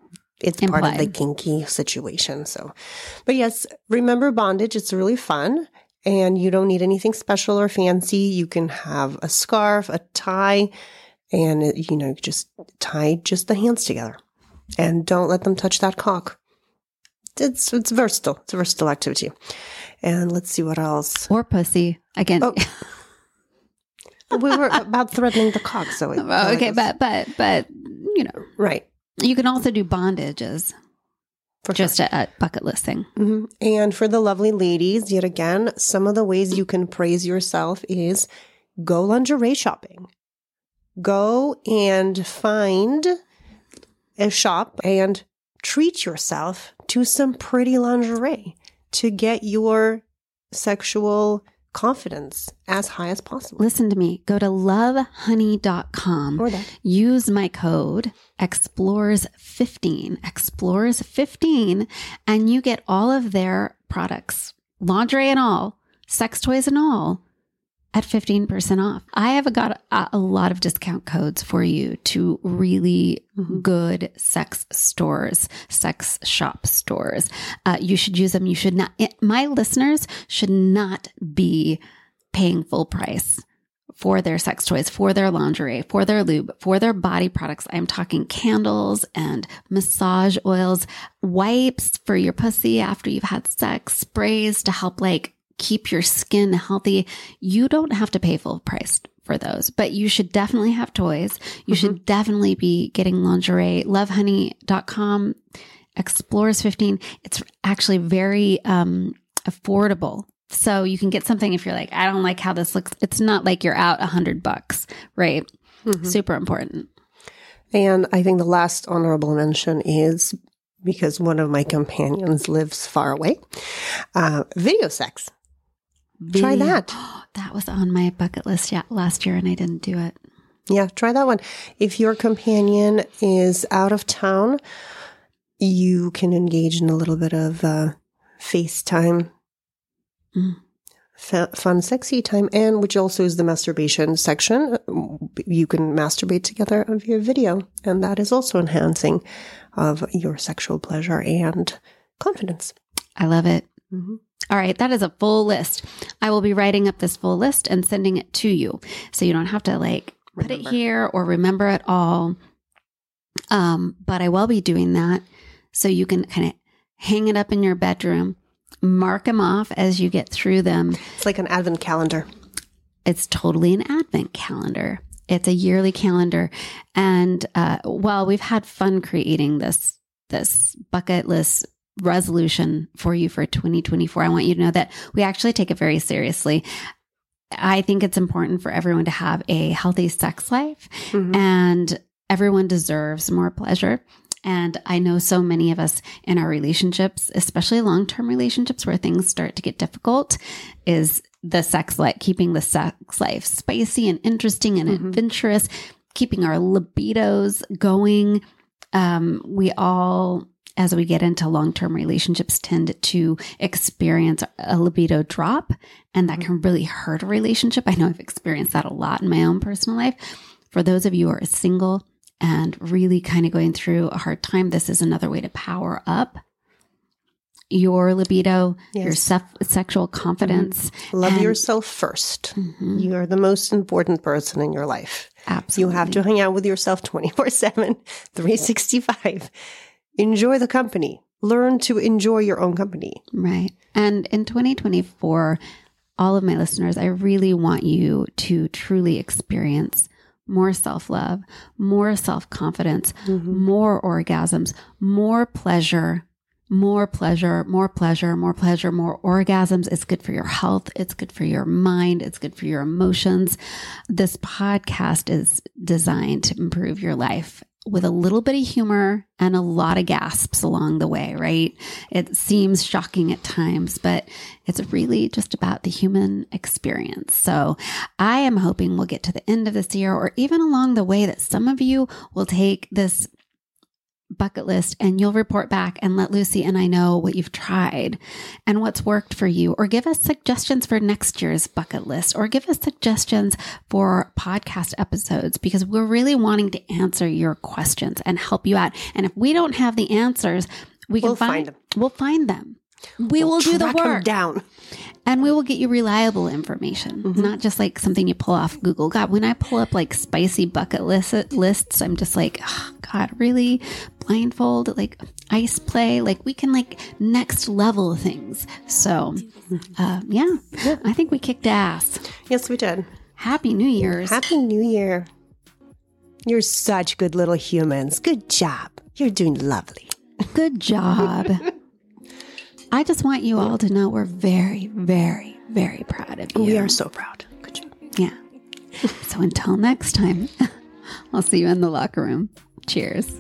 Speaker 3: it's part of the
Speaker 1: Implied.
Speaker 3: kinky situation. So, but yes, remember bondage. It's really fun. And you don't need anything special or fancy. You can have a scarf, a tie, and, just tie just the hands together. And don't let them touch that cock. It's versatile. It's a versatile activity. And let's see what else.
Speaker 1: Or pussy. Again.
Speaker 3: Oh. We were about threatening the cock. So
Speaker 1: Okay, but,
Speaker 3: right.
Speaker 1: you can also do bondages.
Speaker 3: For
Speaker 1: Just
Speaker 3: sure.
Speaker 1: a bucket list thing.
Speaker 3: Mm-hmm. And for the lovely ladies, yet again, some of the ways you can praise yourself is go lingerie shopping. Go and find a shop and treat yourself to some pretty lingerie to get your sexual confidence as high as possible.
Speaker 1: Listen to me. Go to lovehoney.com.
Speaker 3: Or that.
Speaker 1: Use my code Explorers15, and you get all of their products, lingerie and all, sex toys and all, at 15% off. I have got a lot of discount codes for you to really good sex stores, sex shop stores. You should use them. You should not. My listeners should not be paying full price for their sex toys, for their lingerie, for their lube, for their body products. I'm talking candles and massage oils, wipes for your pussy after you've had sex, sprays to help keep your skin healthy. You don't have to pay full price for those, but you should definitely have toys. You should definitely be getting lingerie. Lovehoney.com, Explorers15. It's actually very affordable. So you can get something if you're like, I don't like how this looks. It's not like you're out $100, right? Super important.
Speaker 3: And I think the last honorable mention is, because one of my companions lives far away, video sex. Try that.
Speaker 1: That was on my bucket list last year and I didn't do it.
Speaker 3: Yeah, try that one. If your companion is out of town, you can engage in a little bit of FaceTime, fun, sexy time, and which also is the masturbation section. You can masturbate together via video, and that is also enhancing of your sexual pleasure and confidence.
Speaker 1: I love it. All right, that is a full list. I will be writing up this full list and sending it to you. So you don't have to put it here or remember it all. But I will be doing that so you can kind of hang it up in your bedroom, mark them off as you get through them.
Speaker 3: It's like an advent calendar.
Speaker 1: It's totally an advent calendar. It's a yearly calendar. And we've had fun creating this bucket list resolution for you for 2024. I want you to know that we actually take it very seriously. I think it's important for everyone to have a healthy sex life, and everyone deserves more pleasure. And I know so many of us in our relationships, especially long-term relationships where things start to get difficult, is the sex life, keeping the sex life spicy and interesting and adventurous, keeping our libidos going. We all, as we get into long-term relationships, tend to experience a libido drop, and that can really hurt a relationship. I know I've experienced that a lot in my own personal life. For those of you who are single and really kind of going through a hard time, this is another way to power up your libido, your sexual confidence.
Speaker 3: Love yourself first. You are the most important person in your life.
Speaker 1: Absolutely.
Speaker 3: You have to hang out with yourself 24/7, 365. Enjoy the company. Learn to enjoy your own company.
Speaker 1: Right. And in 2024, all of my listeners, I really want you to truly experience more self-love, more self-confidence, more orgasms, more pleasure, more pleasure, more pleasure, more pleasure, more orgasms. It's good for your health. It's good for your mind. It's good for your emotions. This podcast is designed to improve your life with a little bit of humor and a lot of gasps along the way, right? It seems shocking at times, but it's really just about the human experience. So I am hoping we'll get to the end of this year, or even along the way, that some of you will take this bucket list, and you'll report back and let Lucy and I know what you've tried and what's worked for you, or give us suggestions for next year's bucket list, or give us suggestions for podcast episodes, because we're really wanting to answer your questions and help you out. And if we don't have the answers, we'll find them. We'll find them. We will do the work.
Speaker 3: Track them down.
Speaker 1: And we will get you reliable information, not just like something you pull off Google. God, when I pull up like spicy bucket lists, I'm just like, oh, God, really? Blindfold, like ice play, like we can like next level things. So, yeah, I think we kicked ass.
Speaker 3: Yes, we did.
Speaker 1: Happy New Year's.
Speaker 3: Happy New Year. You're such good little humans. Good job. You're doing lovely.
Speaker 1: Good job. I just want you all to know we're very, very, very proud of you.
Speaker 3: We are so proud. Good job.
Speaker 1: Yeah. So until next time, I'll see you in the locker room. Cheers.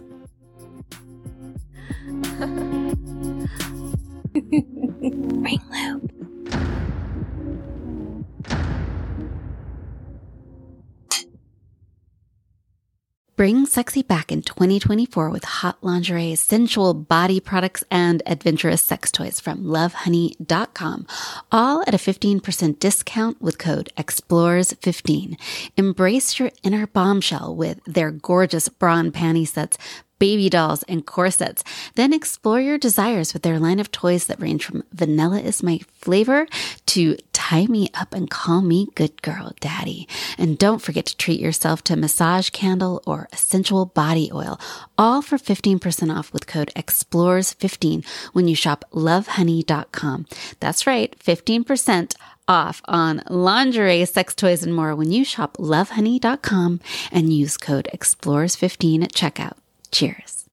Speaker 1: Ring loop. Bring sexy back in 2024 with hot lingerie, sensual body products, and adventurous sex toys from lovehoney.com, all at a 15% discount with code EXPLORERS15. Embrace your inner bombshell with their gorgeous bra and panty sets, baby dolls, and corsets. Then explore your desires with their line of toys that range from vanilla is my flavor to tie me up and call me good girl daddy. And don't forget to treat yourself to a massage candle or a sensual body oil, all for 15% off with code EXPLORERS15 when you shop lovehoney.com. That's right, 15% off on lingerie, sex toys, and more when you shop lovehoney.com and use code EXPLORERS15 at checkout. Cheers.